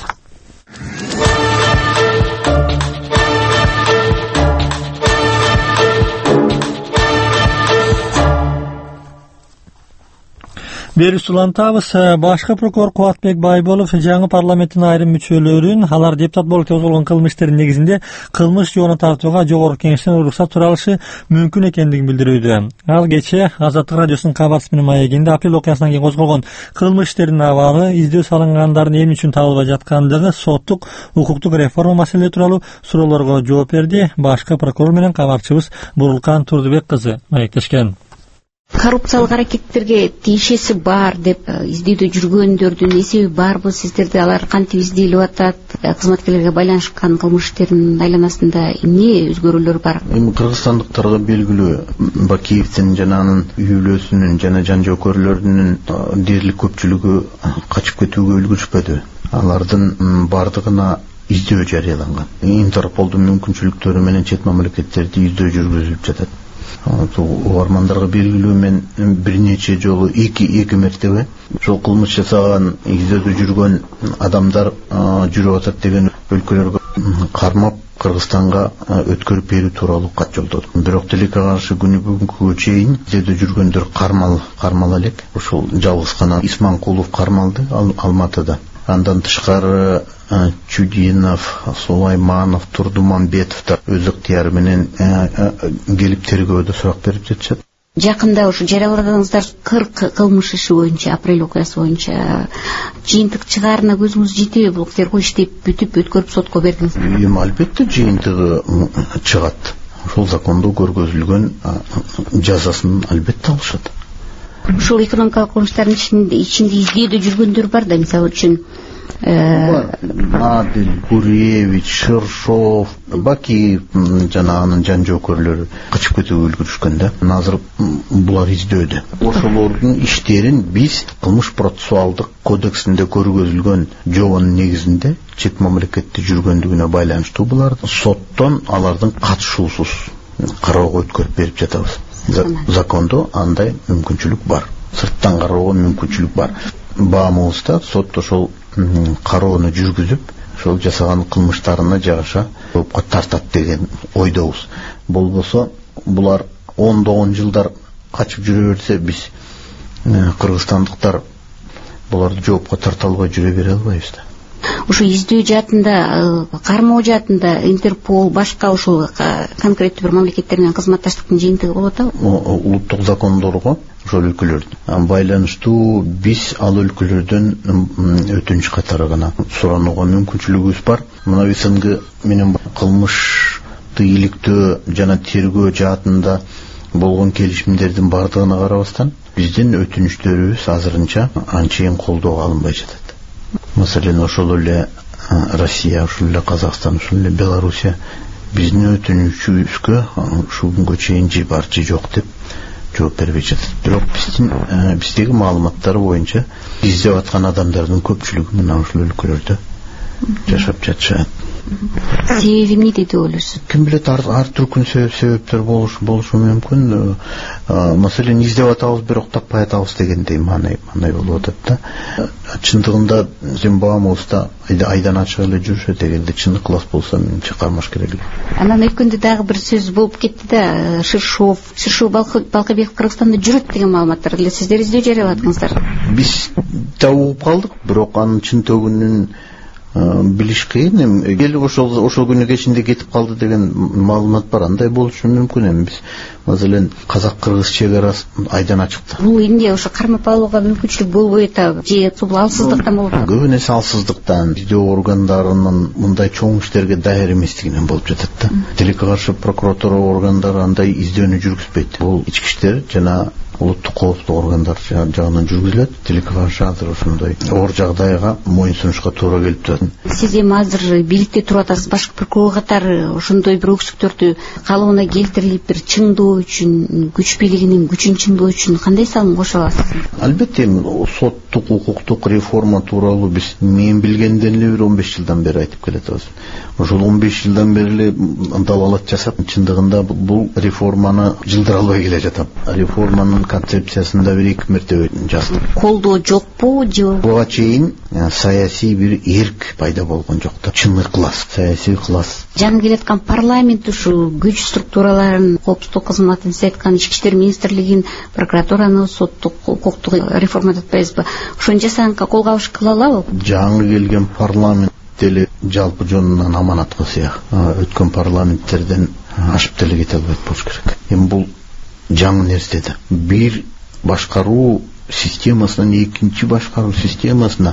Берүүсү улантабыз. Башкы прокурор Кубатбек Байболов жаңы парламенттин айрым мүчөлөрүн алар депутат болуп козголгон кылмыштардын негизинде кылмыш жоона тартууга жогорку кеңештен уруксат суралышы мүмкүн экендигин билдирүүдө. Ал кечээ Азаттык радиосунун кабарчысы менен маегинде апрель окуясынан кийин козголгон кылмыш иштеринин абалы, издөө салынгандардын эмне үчүн табылбай жаткандыгы, соттук, укуктук реформа маселелери тууралуу суроолорго жооп берди. Башкы прокурор менен кабарчыбыз Бурулкан Турдубек кызы маектешкен. Коррупциялык аракеттерге тиешеси бар деп издөөдө жүргөндөрдүн эсеби барбы? Сиздерде алар кантип изделип атат? Кызматкерлерге байланышкан кылмыш иштеринин айланасында эмне өзгөрүүлөр бар? Эми кыргызстандыктарга белгилүү Бакиевдин жана анын үй бүлөсүнүн жана жан жоокөрлөрүнүн дээрлик көпчүлүгү качып кетүүгө үлгүрүшпөдү. Алардын бардыгына издөө жарыяланган. Интерполдун мүмкүнчүлүктөрү менен чет мамлекеттерде издөө жүргүзүлүп жатат. Угармандарга белгилүү, мен бир нече жолу эки эки мертебе ошол кылмыш жасаган, издөөдө жүргөн адамдар жүрүп атат деген өлкөлөргө кармап Кыргызстанга өткөрүп берүү тууралуу кат жолдодук. Бирок тилекке каршы күнү бүгүнкүгө чейин издөөдө жүргөндөр кармал кармала элек. Ошол жалгыз гана Исманкулов кармалды Алматыда. Андан тышкары Чудинов, Сулайманов, Турдуманбетов өз ыктыяры менен келип тергөөдө сурак берип жатышат. Жакында ушу жарыялаганыңыздар кырк кылмыш иши боюнча, апрель окуясы боюнча жыйынтык чыгаарына көзүңүз жетеби? Бул тергөө иштеп бүтүп өткөрүп сотко бердиңиз? Эми албетте жыйынтыгы чыгат. Ошол закондо көргөзүлгөн жазасын албетте алышат. Ушул экономикалык кылмыштардын ичинде издөөдө жүргөндөр бар да, мисалы үчүн Надель, Гуревич, Шершов, Бакиев жана анын жан жоокөрлөрү качып кетүүгө үлгүрүшкөн да. Азыр булар издөөдө. Ошолордун иштерин биз кылмыш процессуалдык кодексинде көргөзүлгөн жоонун негизинде чет мамлекетте жүргөндүгүнө байланыштуу буларды соттон алардын катышуусуз кароого өткөрүп берип жатабыз. Закондо андай мүмкүнчүлүк бар. Сырттан кароого мүмкүнчүлүк бар. Баамыбызда сот ошол кароону жүргүзүп, ошол жасаган кылмыштарына жагыша жоопко тартат деген ойдобуз. Болбосо булар ондогон жылдар качып жүрө берсе, биз кыргызстандыктар буларды жоопко тарта албай жүрө бере албайбыз да. Ушу издөө жаатында, кармоо жаатында Интерпол, башка ушул конкреттүү бир мамлекеттер менен кызматташтыктын жыйынтыгы болот атабы? Улуттук закондорго ошол өлкөлөрдүн байланыштуу биз ал өлкөлөрдөн өтүнүч катары гана суранууга мүмкүнчүлүгүбүз бар. Мына СНГ менен кылмышты иликтөө жана тергөө жаатында болгон келишимдердин бардыгына карабастан биздин өтүнүчтөрүбүз азырынча анчейин колдоого алынбай жатат. Маселен, ошол эле Россия, ошол эле Казакстан, ошол эле Белоруссия биздин өтүнүчүбүзгө ушул күнгө чейин жи бар, жи жок деп жооп бербей жатат. Бирок биздин биздеги маалыматтар боюнча издеп аткан адамдардын көпчүлүгү мына ушул өлкөлөрдө жашап жатышат. Себеби эмне деп ойлойсуз? Ким билет, ар түркүн себептер болушу болушу мүмкүн. Маселен, издеп атабыз, бирок таппай атабыз дегендей маанай болуп атат да. Чындыгында Зимбабвебузда айдан ачык эле жүрүшөт, эгерде чындык класс болсо, менимче кармаш керек эле. Анан өткөндө дагы бир сөз болуп кетти да, Шершов, Шершов Балкыбеков Кыргызстанда жүрөт деген маалыматтар эле сиздер издөө жарыяладыңыздар. Биз да угуп калдык, бирок анын чынтөгүнүн билиш кыйын. Эл ошол ошол күнү кечинде кетип калды деген маалымат бар. Андай болушу мүмкүн. Эми биз маселен казак-кыргыз чек арасын айдан ачыкта. Бул эмне ошо кармап алууга мүмкүнчүлүк болбой атабы? Же бул алсыздыктан болуп атабы? Көбүн эсе алсыздыктан, издөө органдарынын мындай чоң иштерге даяр эместигинен болуп жатат да. Тилекке каршы прокуратура органдары андай издөөнү жүргүзбөйт. Бул ички иштер жана улуттук коопсуздук органдар жагынан жүргүзүлөт. Тилекке каршы азыр ошондой оор жагдайга моюн сунушка туура келип турат. Сиз эми азыр бийликте туруп атасыз, башкы прокурор катары ошондой бир өксүктөрдү калыбына келтирилип бир чыңдоо үчүн, күч бийлигинин күчүн чыңдоо үчүн кандай салым кошо аласыз? Албетте, соттук, укуктук реформа тууралуу биз мен билгенден эле бир он беш жылдан бери айтып келатабыз. Ошол он беш жылдан бери эле далалат жасап, чындыгында бул реформаны жылдыра албай келе жатам. Реформанын концепциясында бир эки мерте жаздым. Колдоо жокпу же буга чейин саясий бир эрк пайда болгон жок да. Чын ыклас, саясий ыклас. жаңы келаткан парламент ушу күч структураларын, коопсуздук кызматын, сиз айткан ички иштер министрлигин, прокуратураны, соттук укуктук реформа атпайбызбы? Ошону жасаганга кол кабыш кыла алабы? Жаңы келген парламент деле жалпы жонунан аманатка сыяк. Өткөн парламенттерден ашып деле кете албайт болуш керек. Эми бул жаңы нерсе да. Бир башкаруу системасынан экинчи башкаруу системасына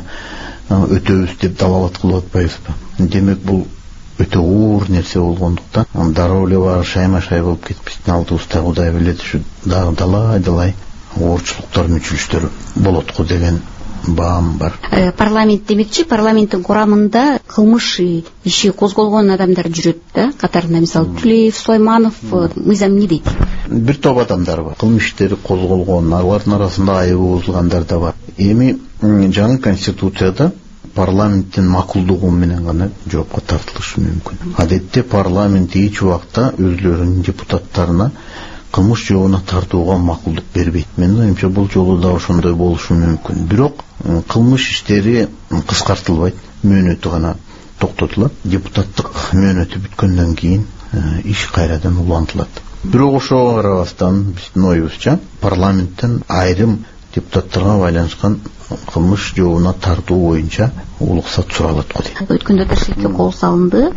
өтөбүз деп далалат кылып атпайбызбы? Демек бул өтө оор нерсе болгондуктан дароо эле баары шайма-шай болуп кетпестин алдыбызда Кудай билет ушу дагы далай-далай оорчулуктар, мүчүлүштөр болот го деген баам бар. Парламент демекчи, парламенттин курамында кылмыш иши козголгон адамдар жүрөт да, катарында мисалы Түлеев, Сулайманов, мыйзам эмне дейт? Бир топ адамдар бар. Кылмыш иштери козголгон, алардын арасында айыбы бузулгандар да бар. Эми жаңы конституцияда парламенттин макулдугу менен гана жоопко тартылышы мүмкүн. Адетте парламент эч убакта өзлөрүнүн депутаттарына кылмыш жообуна тартууга макулдук бербейт. Менин оюмча бул жолу да ошондой болушу мүмкүн. Бирок кылмыш иштери кыскартылбайт, мөөнөтү гана токтотулат. Депутаттык мөөнөтү бүткөндөн кийин иш кайрадан улантылат. Бирок ошого карабастан биздин оюбузча парламенттен айрым депутаттарга байланышкан кылмыш жообуна тартуу боюнча уруксат суралат го дейт. Өткөндө ташкентке кол салынды.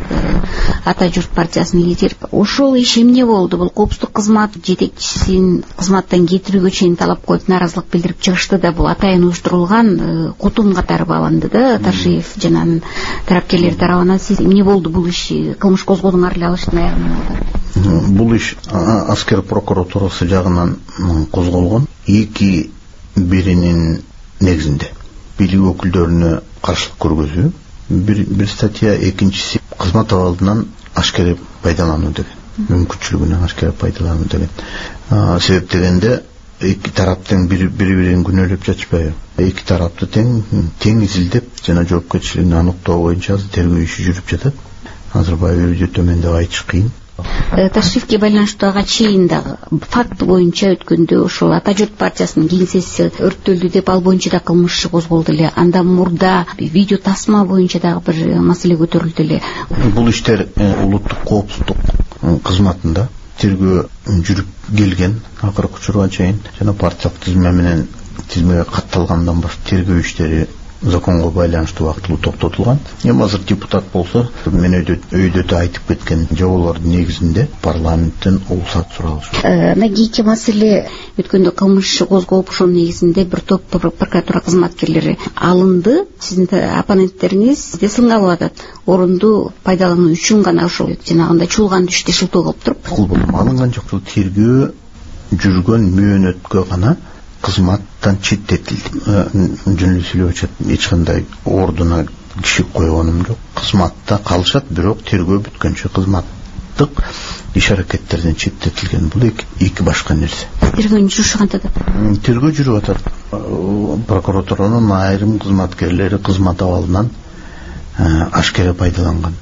Ата журт партиясынын лидери. Ошол иш эмне болду? Бул коопсуздук кызмат жетекчисин кызматтан кетирүүгө чейин талап коюп нааразылык билдирип чыгышты да, бул атайын уюштурулган кутум катары бааланды да. Ташиев жана тарапкерлер тарабынан. Сиз эмне болду бул иш? Кылмыш козголдуңар эле, ал иштин аягы эмне болду? Бул иш аскер прокуратурасы жагынан козголгон. Эки биринин негизинде бийлик өкүлдөрүнө каршылык көргөзүү бир бир статья, экинчиси кызмат абалынан ашкере пайдалануу деген, мүмкүнчүлүгүнөн ашкере пайдалануу деген. Себеп дегенде эки тараптын бири-бирин күнөөлөп жатышпайбы? Эки тарапты тең тең изилдеп жана жоопкерчилигин аныктоо боюнча тергөө иши жүрүп жатат. Азыр баягы өтө төмөн деп айтыш кыйын. Ташрифке байланыштуу ага чейин дагы факт боюнча өткөндө ошол Ата журт партиясынын кеңсеси өрттөлдү деп, ал боюнча да кылмыш козголду эле. Андан мурда видео тасма боюнча дагы бир маселе көтөрүлдү эле. Бул иштер улуттук коопсуздук кызматында тергөө жүрүп келген акыркы учурга чейин жана партиялык тизме менен тизмеге катталгандан баштап тергөө иштери законго байланыштуу убактылуу токтотулган. Эми азыр депутат болсо, мен өйдө да айтып кеткен жоболордун негизинде парламенттен уруксат суралыш. Кийинки маселе, өткөндө кылмыш козголуп ошонун негизинде бир топ прокуратура кызматкерлери алынды. Сиздин оппоненттериңиз сынга алып атат. Орунду пайдалануу үчүн гана ошол жанагындай чуулганды иште шылтоо кылып туруп. Кулбулум алынган жок. Тергөө жүргөн мөөнөткө гана кызматтан четтетилди. Жөн эле сүйлөп атат. Эч кандай ордуна киши койгонум жок. Кызматта калышат, бирок тергөө бүткөнчө кызматтык иш аракеттерден четтетилген. Бул эки башка нерсе. Тергөө жүрүшү кантип атат? Тергөө жүрүп атат. Прокуратуранын айрым кызматкерлери кызмат абалынан ашкере пайдаланган.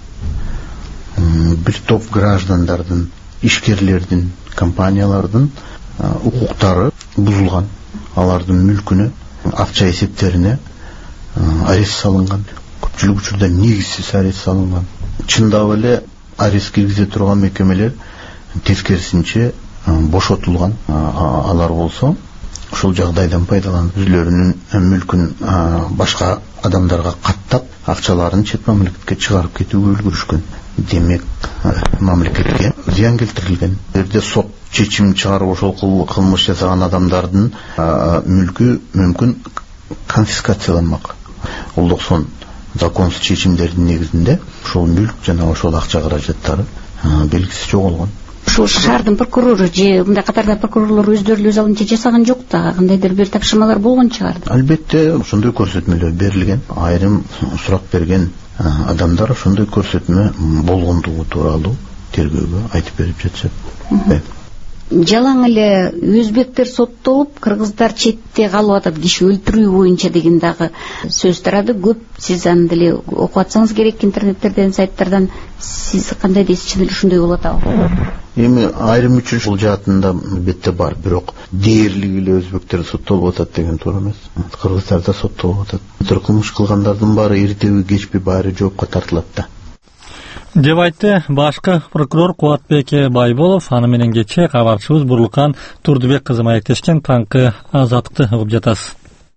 Бир топ граждандардын, ишкерлердин, компаниялардын укуктары бузулган. Алардын мүлкүнө, акча эсептерине арест салынган. Көпчүлүк учурда негизсиз арест салынган. Чындап эле арест киргизе турган мекемелер тескерисинче бошотулган. Алар болсо ошол жагдайдан пайдаланып өзлөрүнүн мүлкүн башка адамдарга каттап, акчаларын чет мамлекетке чыгарып кетүүгө үлгүрүшкөн. Демек, мамлекетке зыян келтирилген. Жерде сот чечим чыгарып ошол кылмыш жасаган адамдардын мүлкү мүмкүн конфискацияланмак. Ол токсон законсуз чечимдердин негизинде ошол мүлк жана ошол акча каражаттары белгисиз жоголгон. Ушул шаардын прокурору же мындай катарда прокурорлор өздөрү өз алдынча жасаган жок да, кандайдыр бир тапшырмалар болгон чыгар. Албетте, ошондой көрсөтмөлөр берилген. Айрым сурак берген адамдар ошондой көрсөтмө болгондугу тууралуу тергөөгө айтып берип жатышат. жалаң эле өзбектер соттолуп, кыргыздар четте калып атат киши өлтүрүү боюнча деген дагы сөз тарады. Көп сиз аны деле окуп атсаңыз керек интернеттерден, сайттардан. Сиз кандай дейсиз, чын эле ушундай болуп атабы? Эми айрым үчүн бул жаатында албетте бар, бирок дээрлиги эле өзбектер соттолуп атат деген туура эмес. Кыргыздар да соттолуп атат. Өтөр кылмыш кылгандардын баары эртеби кечпи баары жоопко тартылат да. деп айтты башкы прокурор Кубатбек Байболов. Аны менен кече кабарчыбыз Бурлукан Турдубек кызы маектешкен таңкы Азаттыкты угуп жатасыз.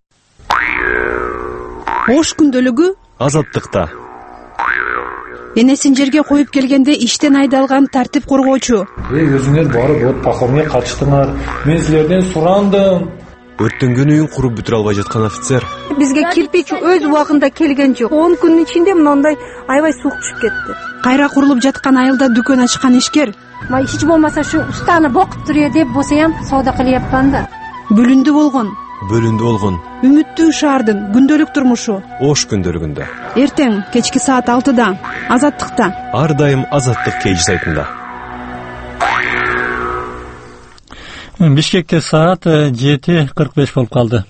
Ош күндөлүгү Азаттыкта. Энесин жерге коюп келгенде иштен айдалган тартип коргоочу. Эй, өзүңөр барып от пахомге катыштыңар. Мен силерден сурандым. Өрттөнгөн үйүн куруп бүтүрө албай жаткан офицер. Бизге кирпич өз убагында келген жок. он күнүн ичинде мындай аябай суук түшүп кетти. Кайра курулуп жаткан айылда дүкөн ачкан ишкер. Май эч болмаса шу устаны бокуп турё деп болсоям соода кылыяпман да. Бөлүндү болгон. Бөлүндү болгон. Үмүттүү шаардын күндөлүк турмушу. Ош күндөлүгүндө. Эртең кечки саат алтыда Азаттыкта. Ар дайым Азаттык кейж сайтында. Бишкекте саат жети кырк беш болуп калды.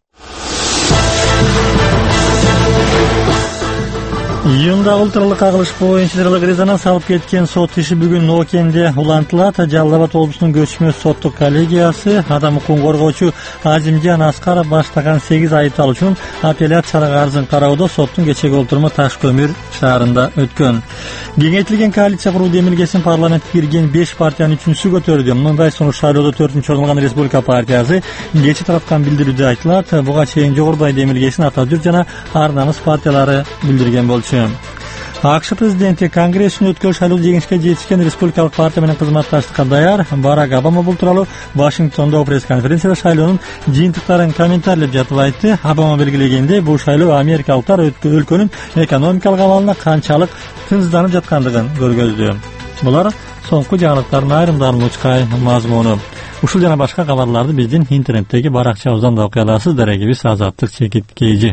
Июнда улуттук кагылыш боюнча террорлук резонанс алып кеткен сот иши бүгүн Окенде улантылат. Жалал Абад облусунун көчмө соттук коллегиясы адам укугун коргоочу Азимжан Аскаров баштаган сегиз айыпталуучунун апелляциялык арызын кароодо соттун кечеги отуруму Таш көмүр шаарында өткөн. Кеңейтилген коалиция куруу демилгесин парламентке кирген беш партиянын үчүнчүсү көтөрдү. Мындай сунуш шайлоодо төртүнчү орун алган Республика партиясы кечээ тараткан билдирүүдө айтылат. Буга чейин жогорудагы демилгесин Ата Жүр жана Ар Намыс партиялары билдирген болчу. АКШ президенти Конгресс үчүн өткөн шайлоодо жеңишке жетишкен республикалык партия менен кызматташтыкка даяр. Барак Обама бул тууралуу Вашингтондо пресс-конференцияда шайлоонун жыйынтыктарын комментарийлеп жатып айтты. Обама белгилегенде бул шайлоо америкалыктар өлкөнүн экономикалык абалына канчалык тынчсызданып жаткандыгын көргөздү. Булар соңку жаңылыктардын айрымдарын учкай мазмуну. Ушул жана башка кабарларды биздин интернеттеги баракчабыздан да окуй аласыз. Дарегибиз Азаттык Чекит Кейжи.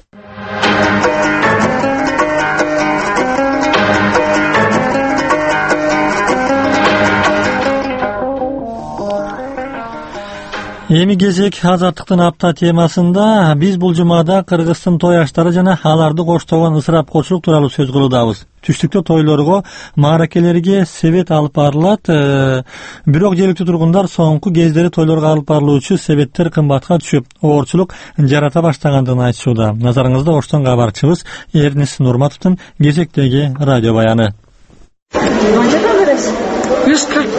Эми кезек Азаттыктын апта темасында. Биз бул жумада Кыргыздын той аштары жана аларды коштогон ысырапкорчулук тууралуу сөз кылуудабыз. Түштүктө тойлорго, мааракелерге себет алып барылат. Бирок жергиликтүү тургундар соңку кездери тойлорго алып барылуучу себеттер кымбатка түшүп, оорчулук жарата баштагандыгын айтышууда. Назарыңызда Оштон кабарчыбыз Эрнис Нурматовдун кезектеги радио баяны. жүз кырк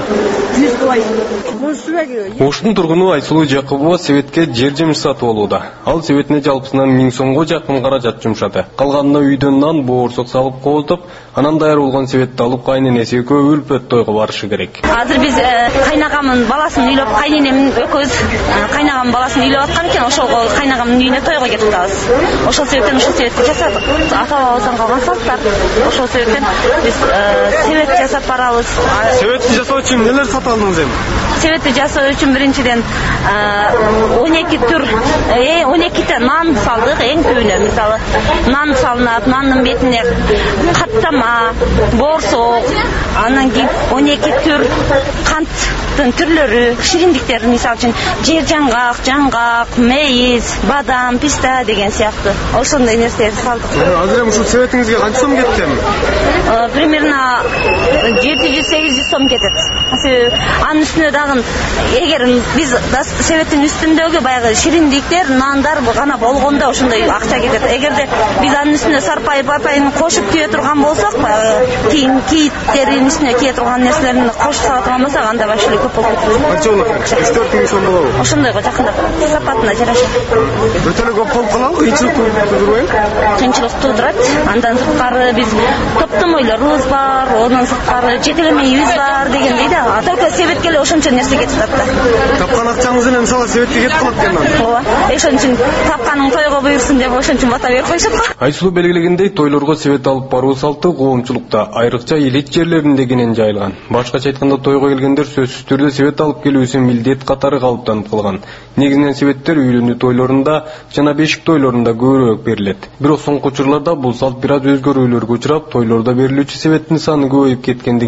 Оштун тургуну Айсулуу Жакыбова себетке жер жемиш сатып алууда. Ал себетине жалпысынан миң сомго жакын каражат жумшады. Калганына үйдөн нан, боорсок салып коозутуп, анан даяр болгон себетти алып кайненеси экөө үлпөт тойго барышы керек. Азыр биз кайнагамдын баласын үйлөп, кайненемин экөөбүз кайнагамдын баласын үйлөп аткан экен, ошол кайнагамдын үйүнө тойго кетип атабыз. Ошол себептен ушул себетти жасап, ата-бабабыздан калган салттар. Ошол себептен биз себет жасап барабыз. Себетти жасоо үчүн нелер сатып алдыңыз эми? Себетти жасоо үчүн биринчиден он эки түр, он эките нан салдык, эң түбүнө. Мисалы, нан салынат, нандын бетине каттама, боорсок, анан кийин он эки түр канттын түрлөрү, шириндиктер, мисалы үчүн жер жаңгак, жаңгак, мейиз, бадам, писта деген сыяктуу. Ошондой нерселерди салдык. Азыр эми ушул себетиңизге канча сом кетти эми? Примерно жети жүз сегиз жүз сом кетет. Анын үстүнө дагы эгер биз себеттин үстүндөгү баягы шириндиктер, нандар гана болгондо ошондой акча кетет. Эгерде биз анын үстүнө сарпай, папайын кошуп кие турган болсок, кийин кийиттердин үстүнө кие турган нерселерин кошуп сала турган болсок, анда баш эле көп болуп кетет. Канча болот? үч төрт миң сом болобу? Ошондойго жакындап, сапатына жараша. Өтө эле көп болуп калабы? Кыйынчылык туудурбайбы? Кыйынчылык туудурат. Андан сырткары биз топтомойлорубуз бар, андан сырткары жетелемейбиз бар дегендей да. Только себетке эле ошончо нерсе кетип атат да. Тапкан акчаңыз эле мисалы себетке кетип калат экен анан. Ооба. Ошон үчүн тапканың тойго буйрсун деп ошон үчүн бата берип коюшат го. Айсулуу белгилегендей, тойлорго себет алып баруу салты коомчулукта, айрыкча элит жерлеринде кенен жайылган. Башкача айтканда, тойго келгендер сөзсүз түрдө себет алып келүүсү милдет катары калыптанып калган. Негизинен себеттер үйлөнүү тойлорунда жана бешик тойлорунда көбүрөөк берилет. Бирок соңку учурларда бул салт бир аз өзгөрүүлөргө учурап, тойлордо берилүүчү себеттин саны көбөйүп кеткендигин адистер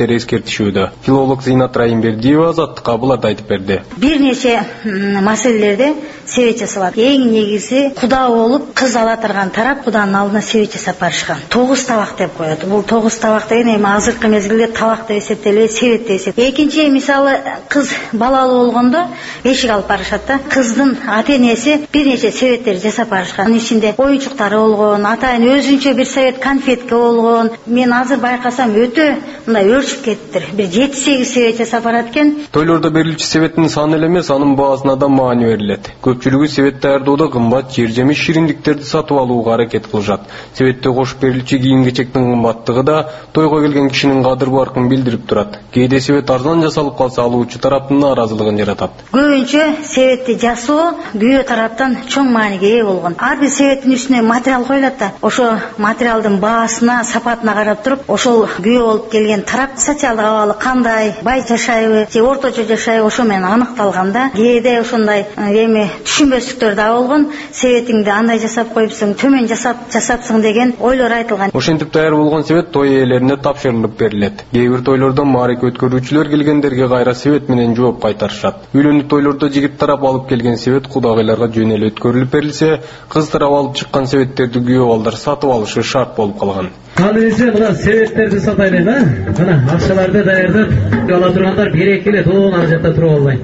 эксперттер эскертишүүдө. Филолог Зыйнат Райымбердиева Азаттыкка буларды айтып берди. Бир нече маселелерде себет жасалат. Эң негизи куда болуп кыз ала турган тарап куданын алдына себет жасап барышкан. Тогуз табак деп коет. Бул тогуз табак деген эми азыркы мезгилде табак деп эсептелбейт, себет деп эсептелет. Экинчи, мисалы кыз балалуу болгондо бешик алып барышат да. Кыздын ата-энеси бир нече себеттер жасап барышкан. Анын ичинде оюнчуктары болгон, атайын өзүнчө бир совет конфетке болгон. Мен азыр байкасам өтө мындай өрчүп кеттир. Бир жети сегиз себет жасап барат экен. Тойлордо берилчү себеттин саны эле эмес, анын баасына да маани берилет. Көпчүлүгү себет даярдоодо кымбат жер жемиш шириндиктерди сатып алууга аракет кылышат. Себетте кошуп берилчү кийим-кечектин кымбаттыгы да тойго келген кишинин кадыр баркын билдирип турат. Кээде себет арзан жасалып калса, алуучу тараптын нааразылыгын жаратат. Көбүнчө себетти жасоо күйөө тараптан чоң мааниге ээ болгон. Ар бир себеттин үстүнө материал коюлат да, ошо материалдын баасына, сапатына карап туруп, ошол күйөө болуп келген тарап социалдык абалы кандай, бай жашайбы, же орточо жашайбы, ошо менен аныкталганда, кээде ошондой эми түшүнбөстүктөр да болгон. Себетиңди андай жасап коюпсуң, төмөн жасап жасапсың деген ойлор айтылган. Ошентип даяр болгон себет той ээлерине тапшырылып берилет. Кээ бир тойлордо маарек өткөрүүчүлөр келгендерге кайра себет менен жооп кайтарышат. Үйлөнүү тойлордо жигит тарап алып келген себет кудагыйларга жөн эле өткөрүлүп берилсе, кыз тарап алып чыккан себеттерди күйөө балдар сатып алышы шарт болуп калган. Кандайсы мына себеттерди сатайлы да? Мына акчаларды даярдап ала тургандар берек келет, оон ар жакта туруп албай.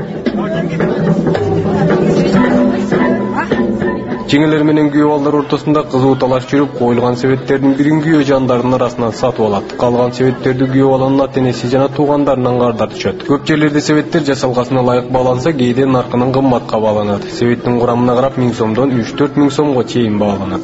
Жеңелер менен күйөө балдар ортосунда кызуу талаш жүрүп, коюлган себеттердин бирин күйөө жандардын арасынан сатып алат. Калган себеттерди күйөө баланын ата-энеси жана туугандарынан кардатышат. Көп жерлерде себеттер жасалгасына ылайык бааланса, кээде наркынын кымбатка бааланат. Себеттин курамына карап миң сомдон үч төрт миң сомго чейин бааланат.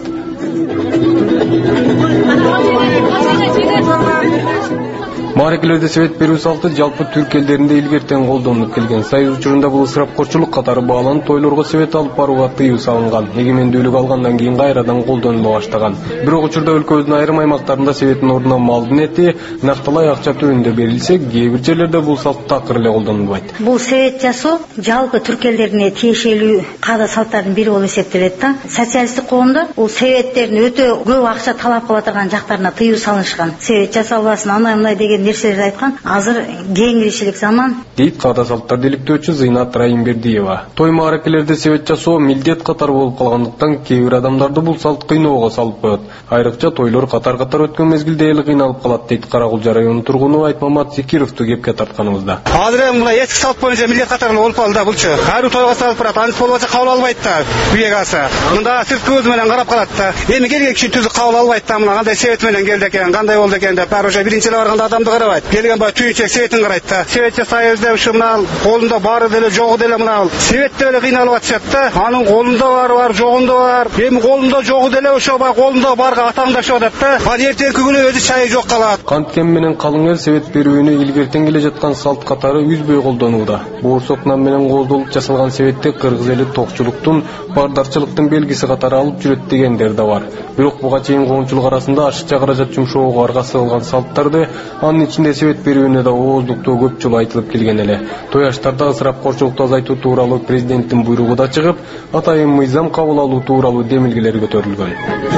Маарекелерде себет берүү салты жалпы түрк элдеринде илгертен колдонулуп келген. Союз учурунда бул ысырапкорчулук катары бааланып, тойлорго себет алып барууга тыюу салынган. Эгемендүүлүк алгандан кийин кайрадан колдонула баштаган. Бирок учурда өлкөбүздүн айрым аймактарында себеттин ордуна малдын эти накталай акча түрүндө берилсе, кээ бир жерлерде бул салт такыр эле колдонулбайт. Бул себет жасоо жалпы түрк элдерине тиешелүү каада салттардын бири болуп эсептелет да. Социалисттик коомдо бул себеттердин өтө көп акча талап кыла турган жактарына тыюу салышкан. Себет жасалбасын, андай мындай деген нерселерди айткан. Азыр кеңиришилик заман. Дейт каада салттарды иликтөөчү Зыйнат Райымбердиева. Той маарекелерде себет жасоо милдет катары болуп калгандыктан кээ бир адамдарды бул салт кыйноого салып коет. Айрыкча тойлор катар-катар өткөн мезгилде эл кыйналып калат, дейт Каракул районунун тургуну Айтмамат Зикировду кепке тартканыбызда. Азыр эми мына эски салт боюнча милдет катары болуп калды да булчу. Ар тойго салып барат, аны болбосо кабыл албайт да. Күйөөгө алса. Мында сырткы көз менен карап калат да. Эми келген киши түзү кабыл албайт да, мына кандай себет менен келди экен, кандай болду экен деп. Баары ошо биринчи эле барганда адамды карабайт. Келген бай түйүнчөк себетин карайт да. Себет жасайбыз деп ушу мына колунда бары деле жогу деле мына себет деле кыйналып атышат да. Анын колунда бары бар, жогунда бар. Эми колунда жогу деле ошо бай колунда барга атаңдашып атат да. Ал эртеңки күнү өзү чайы жок калат. Канткен менен калың эл себет берүүнү илгертен келе жаткан салт катары үзбөй колдонууда. Боорсок нам менен кооздолуп жасалган себетти кыргыз эли токчулуктун, бардарчылыктын белгиси катары алып жүрөт дегендер да бар. Бирок буга чейин коомчулук арасында ашыкча каражат жумшоого арга сыгылган салттарды, анын ичинде себет берүүнү да ооздуктоо көп жолу айтылып келген эле. Той аштарда ысырапкорчулукту азайтуу тууралуу президенттин буйругу да чыгып, атайын мыйзам кабыл алуу тууралуу демилгелер көтөрүлгөн.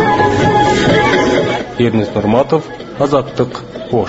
Эрнест Нурматов, Азаттык, Ош.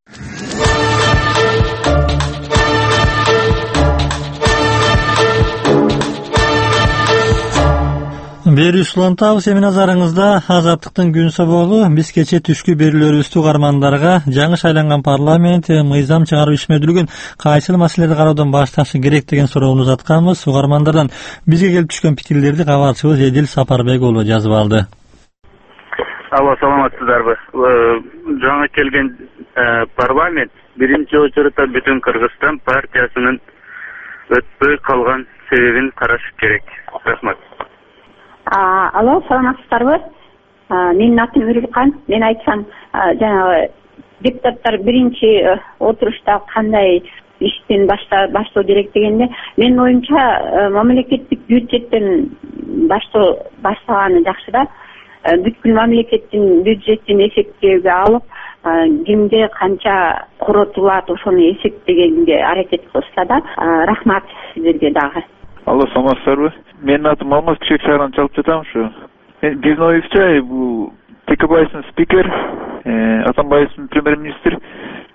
Берүү улантабыз. Эми назарыңызда Азаттыктын күн соболу. Биз кече түшкү берүүлөрүбүздү угармандарга жаңы шайланган парламент мыйзам чыгаруу ишмердүүлүгүн кайсыл маселелерди кароодон башташы керек деген суроону узатканбыз. Угармандардан бизге келип түшкөн пикирлерди кабарчыбыз Эдил Сапарбек уулу жазып алды. Алло, саламатсыздарбы? Жаңы келген парламент биринчи очередде бүтүн Кыргызстан партиясынын өтпөй калган себебин караш керек. Рахмат. Алло, саламатсыздарбы? Менин атым Үрүлкан. Мен айтсам, жанагы депутаттар биринчи отурушта кандай иштин баштоо керек дегенде, менин оюмча мамлекеттик бюджеттен баштоо баштаганы жакшы да. Бүткүл мамлекеттин бюджетин эсептөөгө алып, кимде канча коротулат, ошону эсептегенге аракет кылышса да. Рахмат сиздерге дагы. Алло, саламатсыздарбы? Менин атым Алмаз Кичек шаарынан чалып жатам ушу. Биздин оюбузча бул Текебаевдин спикер, Атамбаевдин премьер-министр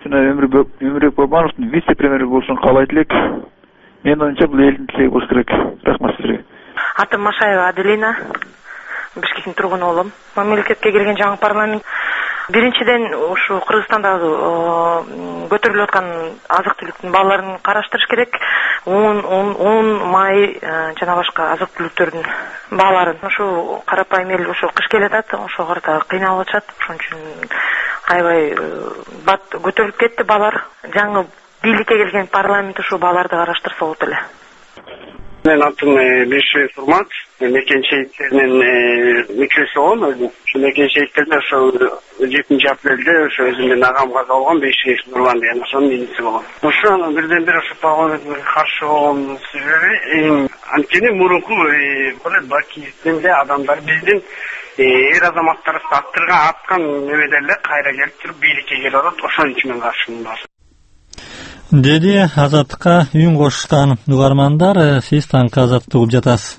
жана Өмүрбек Бабановдун вице-премьери болушун каалайт элек. Мен оюмча бул элдин тилеги болуш керек. Рахмат сизге. Атым Машаева Аделина, Бишкектин тургуну болом. Мамлекетке келген жаңы парламент биринчиден ушу Кыргызстандагы көтөрүлүп аткан азык-түлүктүн бааларын караштырыш керек. Un, un, un май жана башка азык-түлүктөрдүн бааларын ушу карапайым эл ушу кыш келатат, ошого карата кыйналып атышат. Ошон үчүн аябай бат көтөрүлүп кетти баалар. Жаңы бийликке келген парламент ушу бааларды караштырса болот эле. Мен атым Бешев Урмат, мекен шейиттеринин мүчөсү болом өзүм. Ушу мекен шейиттерде ошо жетинчи апрелде ошо өзүмдүн агам каза болгон Бешев Нурлан деген ошонун иниси болгон. Ошо бирден бир ошо парламентке каршы болгон себеби анткени мурунку бакиевде адамдар биздин эр азаматтарды аттырган аткан немеде эле кайра келип туруп бийликке келип атат. Ошон үчүн мен каршымын. Деди Азаттыкка үн кошкан угармандар, сиз таңкы Азаттык угуп жатасыз.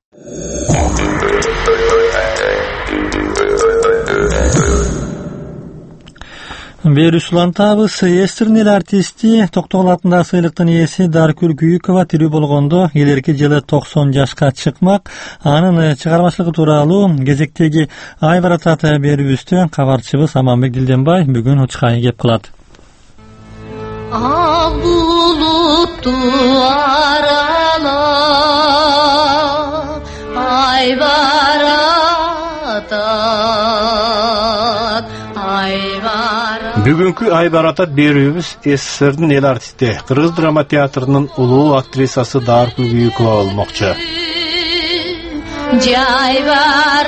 Берүүсү улантабыз. Эстирдин эл артисти Токтогул атындагы сыйлыктын ээси Даркүл Күйүкова тирүү болгондо келерки жылы токсон жашка чыкмак. Анын чыгармачылыгы тууралуу кезектеги Айбар ата берүүбүздө кабарчыбыз Аманбек Дилденбай бүгүн учкай кеп кылат. Ак булутту аралап Айбар атат, Айбар. Бүгүнкү Айбар атат берүүбүз СССРдин эл артисти, Кыргыз драма театрынын улуу актрисасы Даркүл Күйүкова болмокчу. Жайбар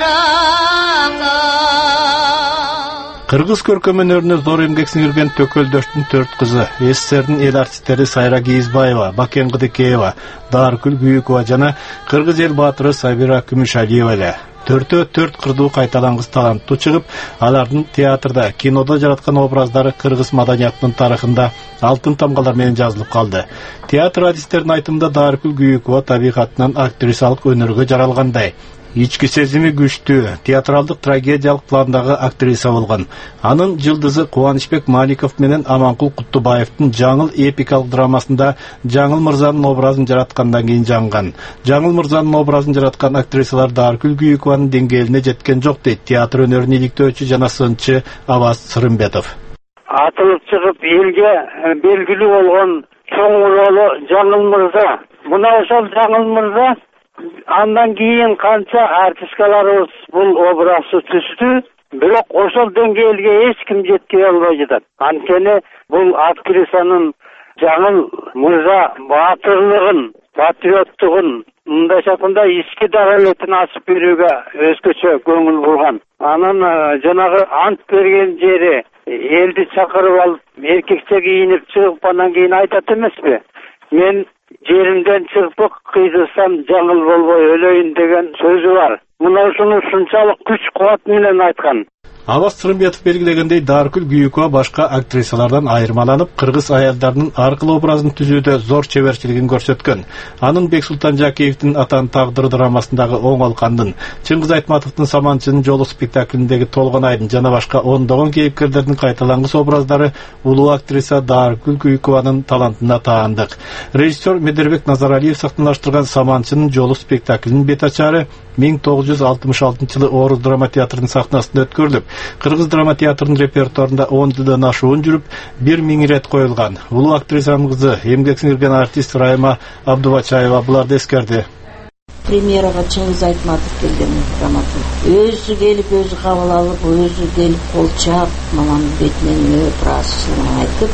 Кыргыз көркөм өнөрүнө зор эмгек сиңирген Төкөлдөштүн төрт кызы, СССРдин эл артисттери Сайра Кийизбаева, Бакен Кыдыкеева, Даркүл Күйүкова жана Кыргыз эл баатыры Сабира Күмүшалиева эле. Төртөө төрт кырдуу кайталангыс таланттуу чыгып, алардын театрда, кинодо жараткан образдары кыргыз маданиятынын тарыхында алтын тамгалар менен жазылып калды. Театр артисттердин айтымында Даркүл Күйүкова табигатынан актрисалык өнөргө жаралгандай. Ички сезими күчтүү, театралдык трагедиялык пландагы актриса болгон. Анын жылдызы Кубанычбек Маликов менен Аманкул Куттубаевдин жаңыл эпикалык драмасында Жаңыл мырзанын образын жараткандан кийин жанган. Жаңыл мырзанын образын жараткан актрисалар Даркүл Күйүкованын деңгээлине жеткен жок дейт театр өнөрүн иликтөөчү жана сынчы Аваз Сырымбетов. Атылып чыгып элге белгилүү болгон чоң ролу Жаңыл мырза. Мына ошол Жаңыл мырза андан кийин канча артисткаларыбыз бул образды түздү, бирок ошол деңгээлге эч ким жеткире албай жатат. Анткени бул актрисанын Жаңыл мырза баатырлыгын, патриоттугун, мындайча айтканда ички даралетін ачып берүүгө өзгөчө көңүл бурган. Анын жанагы ант берген жери элди чакырып алып, эркекче кийинип чыгып андан кийин айтат эмеспи? Мен жеримден чырпык кыйдырсам жаңыл болбой өлөйүн деген сөзү бар. Мына ушуну ушунчалык күч кубат менен айткан. Аваз Сырымбетов белгилегендей, Даркүл Күйүкова башка актрисалардан айырмаланып, кыргыз аялдарынын аркылуу образын түзүүдө зор чеберчилигин көрсөткөн. Анын Бексултан Жакеевдин Атан тагдыры драмасындагы Оңол кандын, Чыңгыз Айтматовдун Саманчынын жолу спектаклиндеги Толгон айдын жана башка ондогон кейипкерлердин кайталангыс образдары улуу актриса Даркүл Күйүкованын талантына таандык. Режиссер Медербек Назаралиев сахналаштырган Саманчынын жолу спектаклинин бет ачары миң тогуз жүз алтымыш алтынчы жылы Орус драма театрынын сахнасында өткөрүлүп, Кыргыз драма театрынын репертуарында он жылдан ашуун жүрүп, бир миң ирет коюлган. Улуу актрисанын кызы, эмгек сиңирген артист Райма Абдубачаева буларды эскерди. Премьерага Чыңгыз Айтматов келген драматург. Өзү келип, өзү кабыл алып, өзү келип колчап, манан бетинен өп расчылыгын айтып,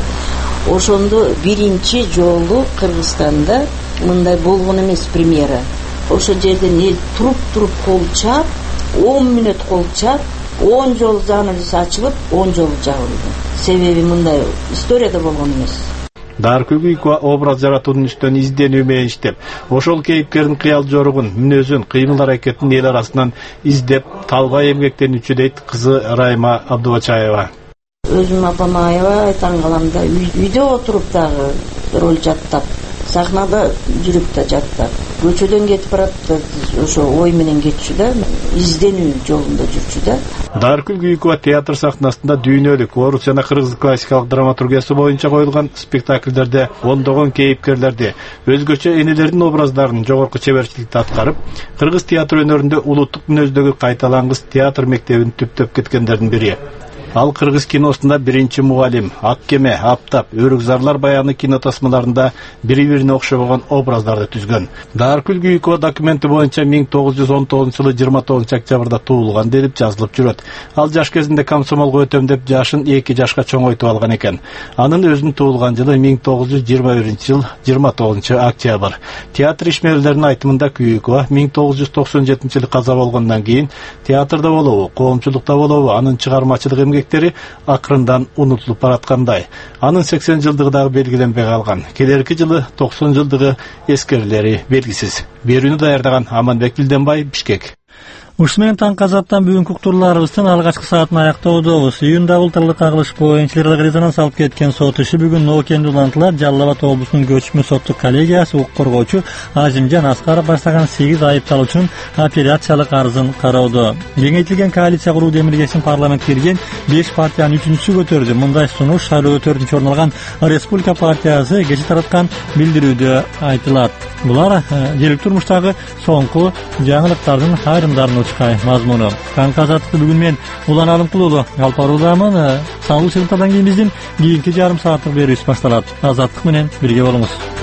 ошондо биринчи жолу Кыргызстанда мындай болгон эмес премьера. Ошо жерден эл туруп-туруп колчап, он мүнөт колчап, он жол занавес ачылып, он жол жабылды. Себеби мындай историяда болгон эмес. Даркүл Күйүкова образ жаратуунун үстүнөн изденүү менен иштеп, ошол кейипкердин кыял жоругун, мүнөзүн, кыймыл аракетин эл арасынан издеп, талгай эмгектенүүчү дейт кызы Райма Абдубачаева. Өзүм апам аябай таң калам да, үйдө отуруп дагы роль жаттап, сахнада жүрүп да жаттап. көчөдөн кетип барат, ошо ой менен кетчү да, изденүү жолунда жүрчү да. Даркүл Күйүкова театр сахнасында дүйнөлүк орус жана кыргыз классикалык драматургиясы боюнча коюлган спектакльдерде ондогон кейипкерлерди, өзгөчө энелердин образдарын жогорку чеберчиликте аткарып, кыргыз театр өнөрүндө улуттук мүнөздөгү кайталангыс театр мектебин түптөп кеткендердин бири. Ал кыргыз киносунда биринчи мугалим, Ак кеме, Аптап, Өрүк зарлар баяны кинотасмаларында бири-бирине окшобогон образдарды түзгөн. Даркүл Күйүкова документи боюнча миң тогуз жүз он тогузунчу жылы жыйырма тогузунчу октябрда туулган деп жазылып жүрөт. Ал жаш кезинде комсомолго өтөм деп жашын эки жашка чоңойтуп алган экен. Анын өзүнүн туулган жылы миң тогуз жүз жыйырма биринчи жыл жыйырма тогузунчу октябрь. Театр ишмерлеринин айтымында Күйүкова миң тогуз жүз токсон жетинчи жылы каза болгондон кийин театрда болобу, коомчулукта болобу, анын чыгармачылык эмгектери акырындан унутулуп бараткандай. Анын сексен жылдыгы дагы белгиленбей калган. Келерки жылы токсон жылдыгы эскерилери белгисиз. Берүүнү даярдаган Аманбек Билденбай, Бишкек. Ушул менен таңкы азаттан бүгүнкү уктурууларыбыздын алгачкы саатын аяктоодобуз. Июнда улуттук кагылыш боюнча резонанс алып кеткен сот иши бүгүн Ноокенди улантылат. Жалал Абад облусунун көчмө соттук коллегиясы укук коргоочу Азимжан Аскаров баштаган сегиз айыпталуучунун апелляциялык арызын кароодо. Кеңейтилген коалиция куруу демилгесин парламент кирген беш партиянын үчүнчүсү көтөрдү. Мындай сунуш шайлоодо төртүнчү орун алган Республика партиясы кечээ тараткан билдирүүдө айтылат. Булар жергиликтүү турмуштагы соңку жаңылыктардын айрымдарын учкай мазмуну. Таңкы азаттыкты бүгүн мен Улан Алымкулуу алып баруудамын. Саалуу сыйынтардан кийин биздин кийинки жарым сааттык берүүбүз башталат. Азаттык менен бирге болуңуз.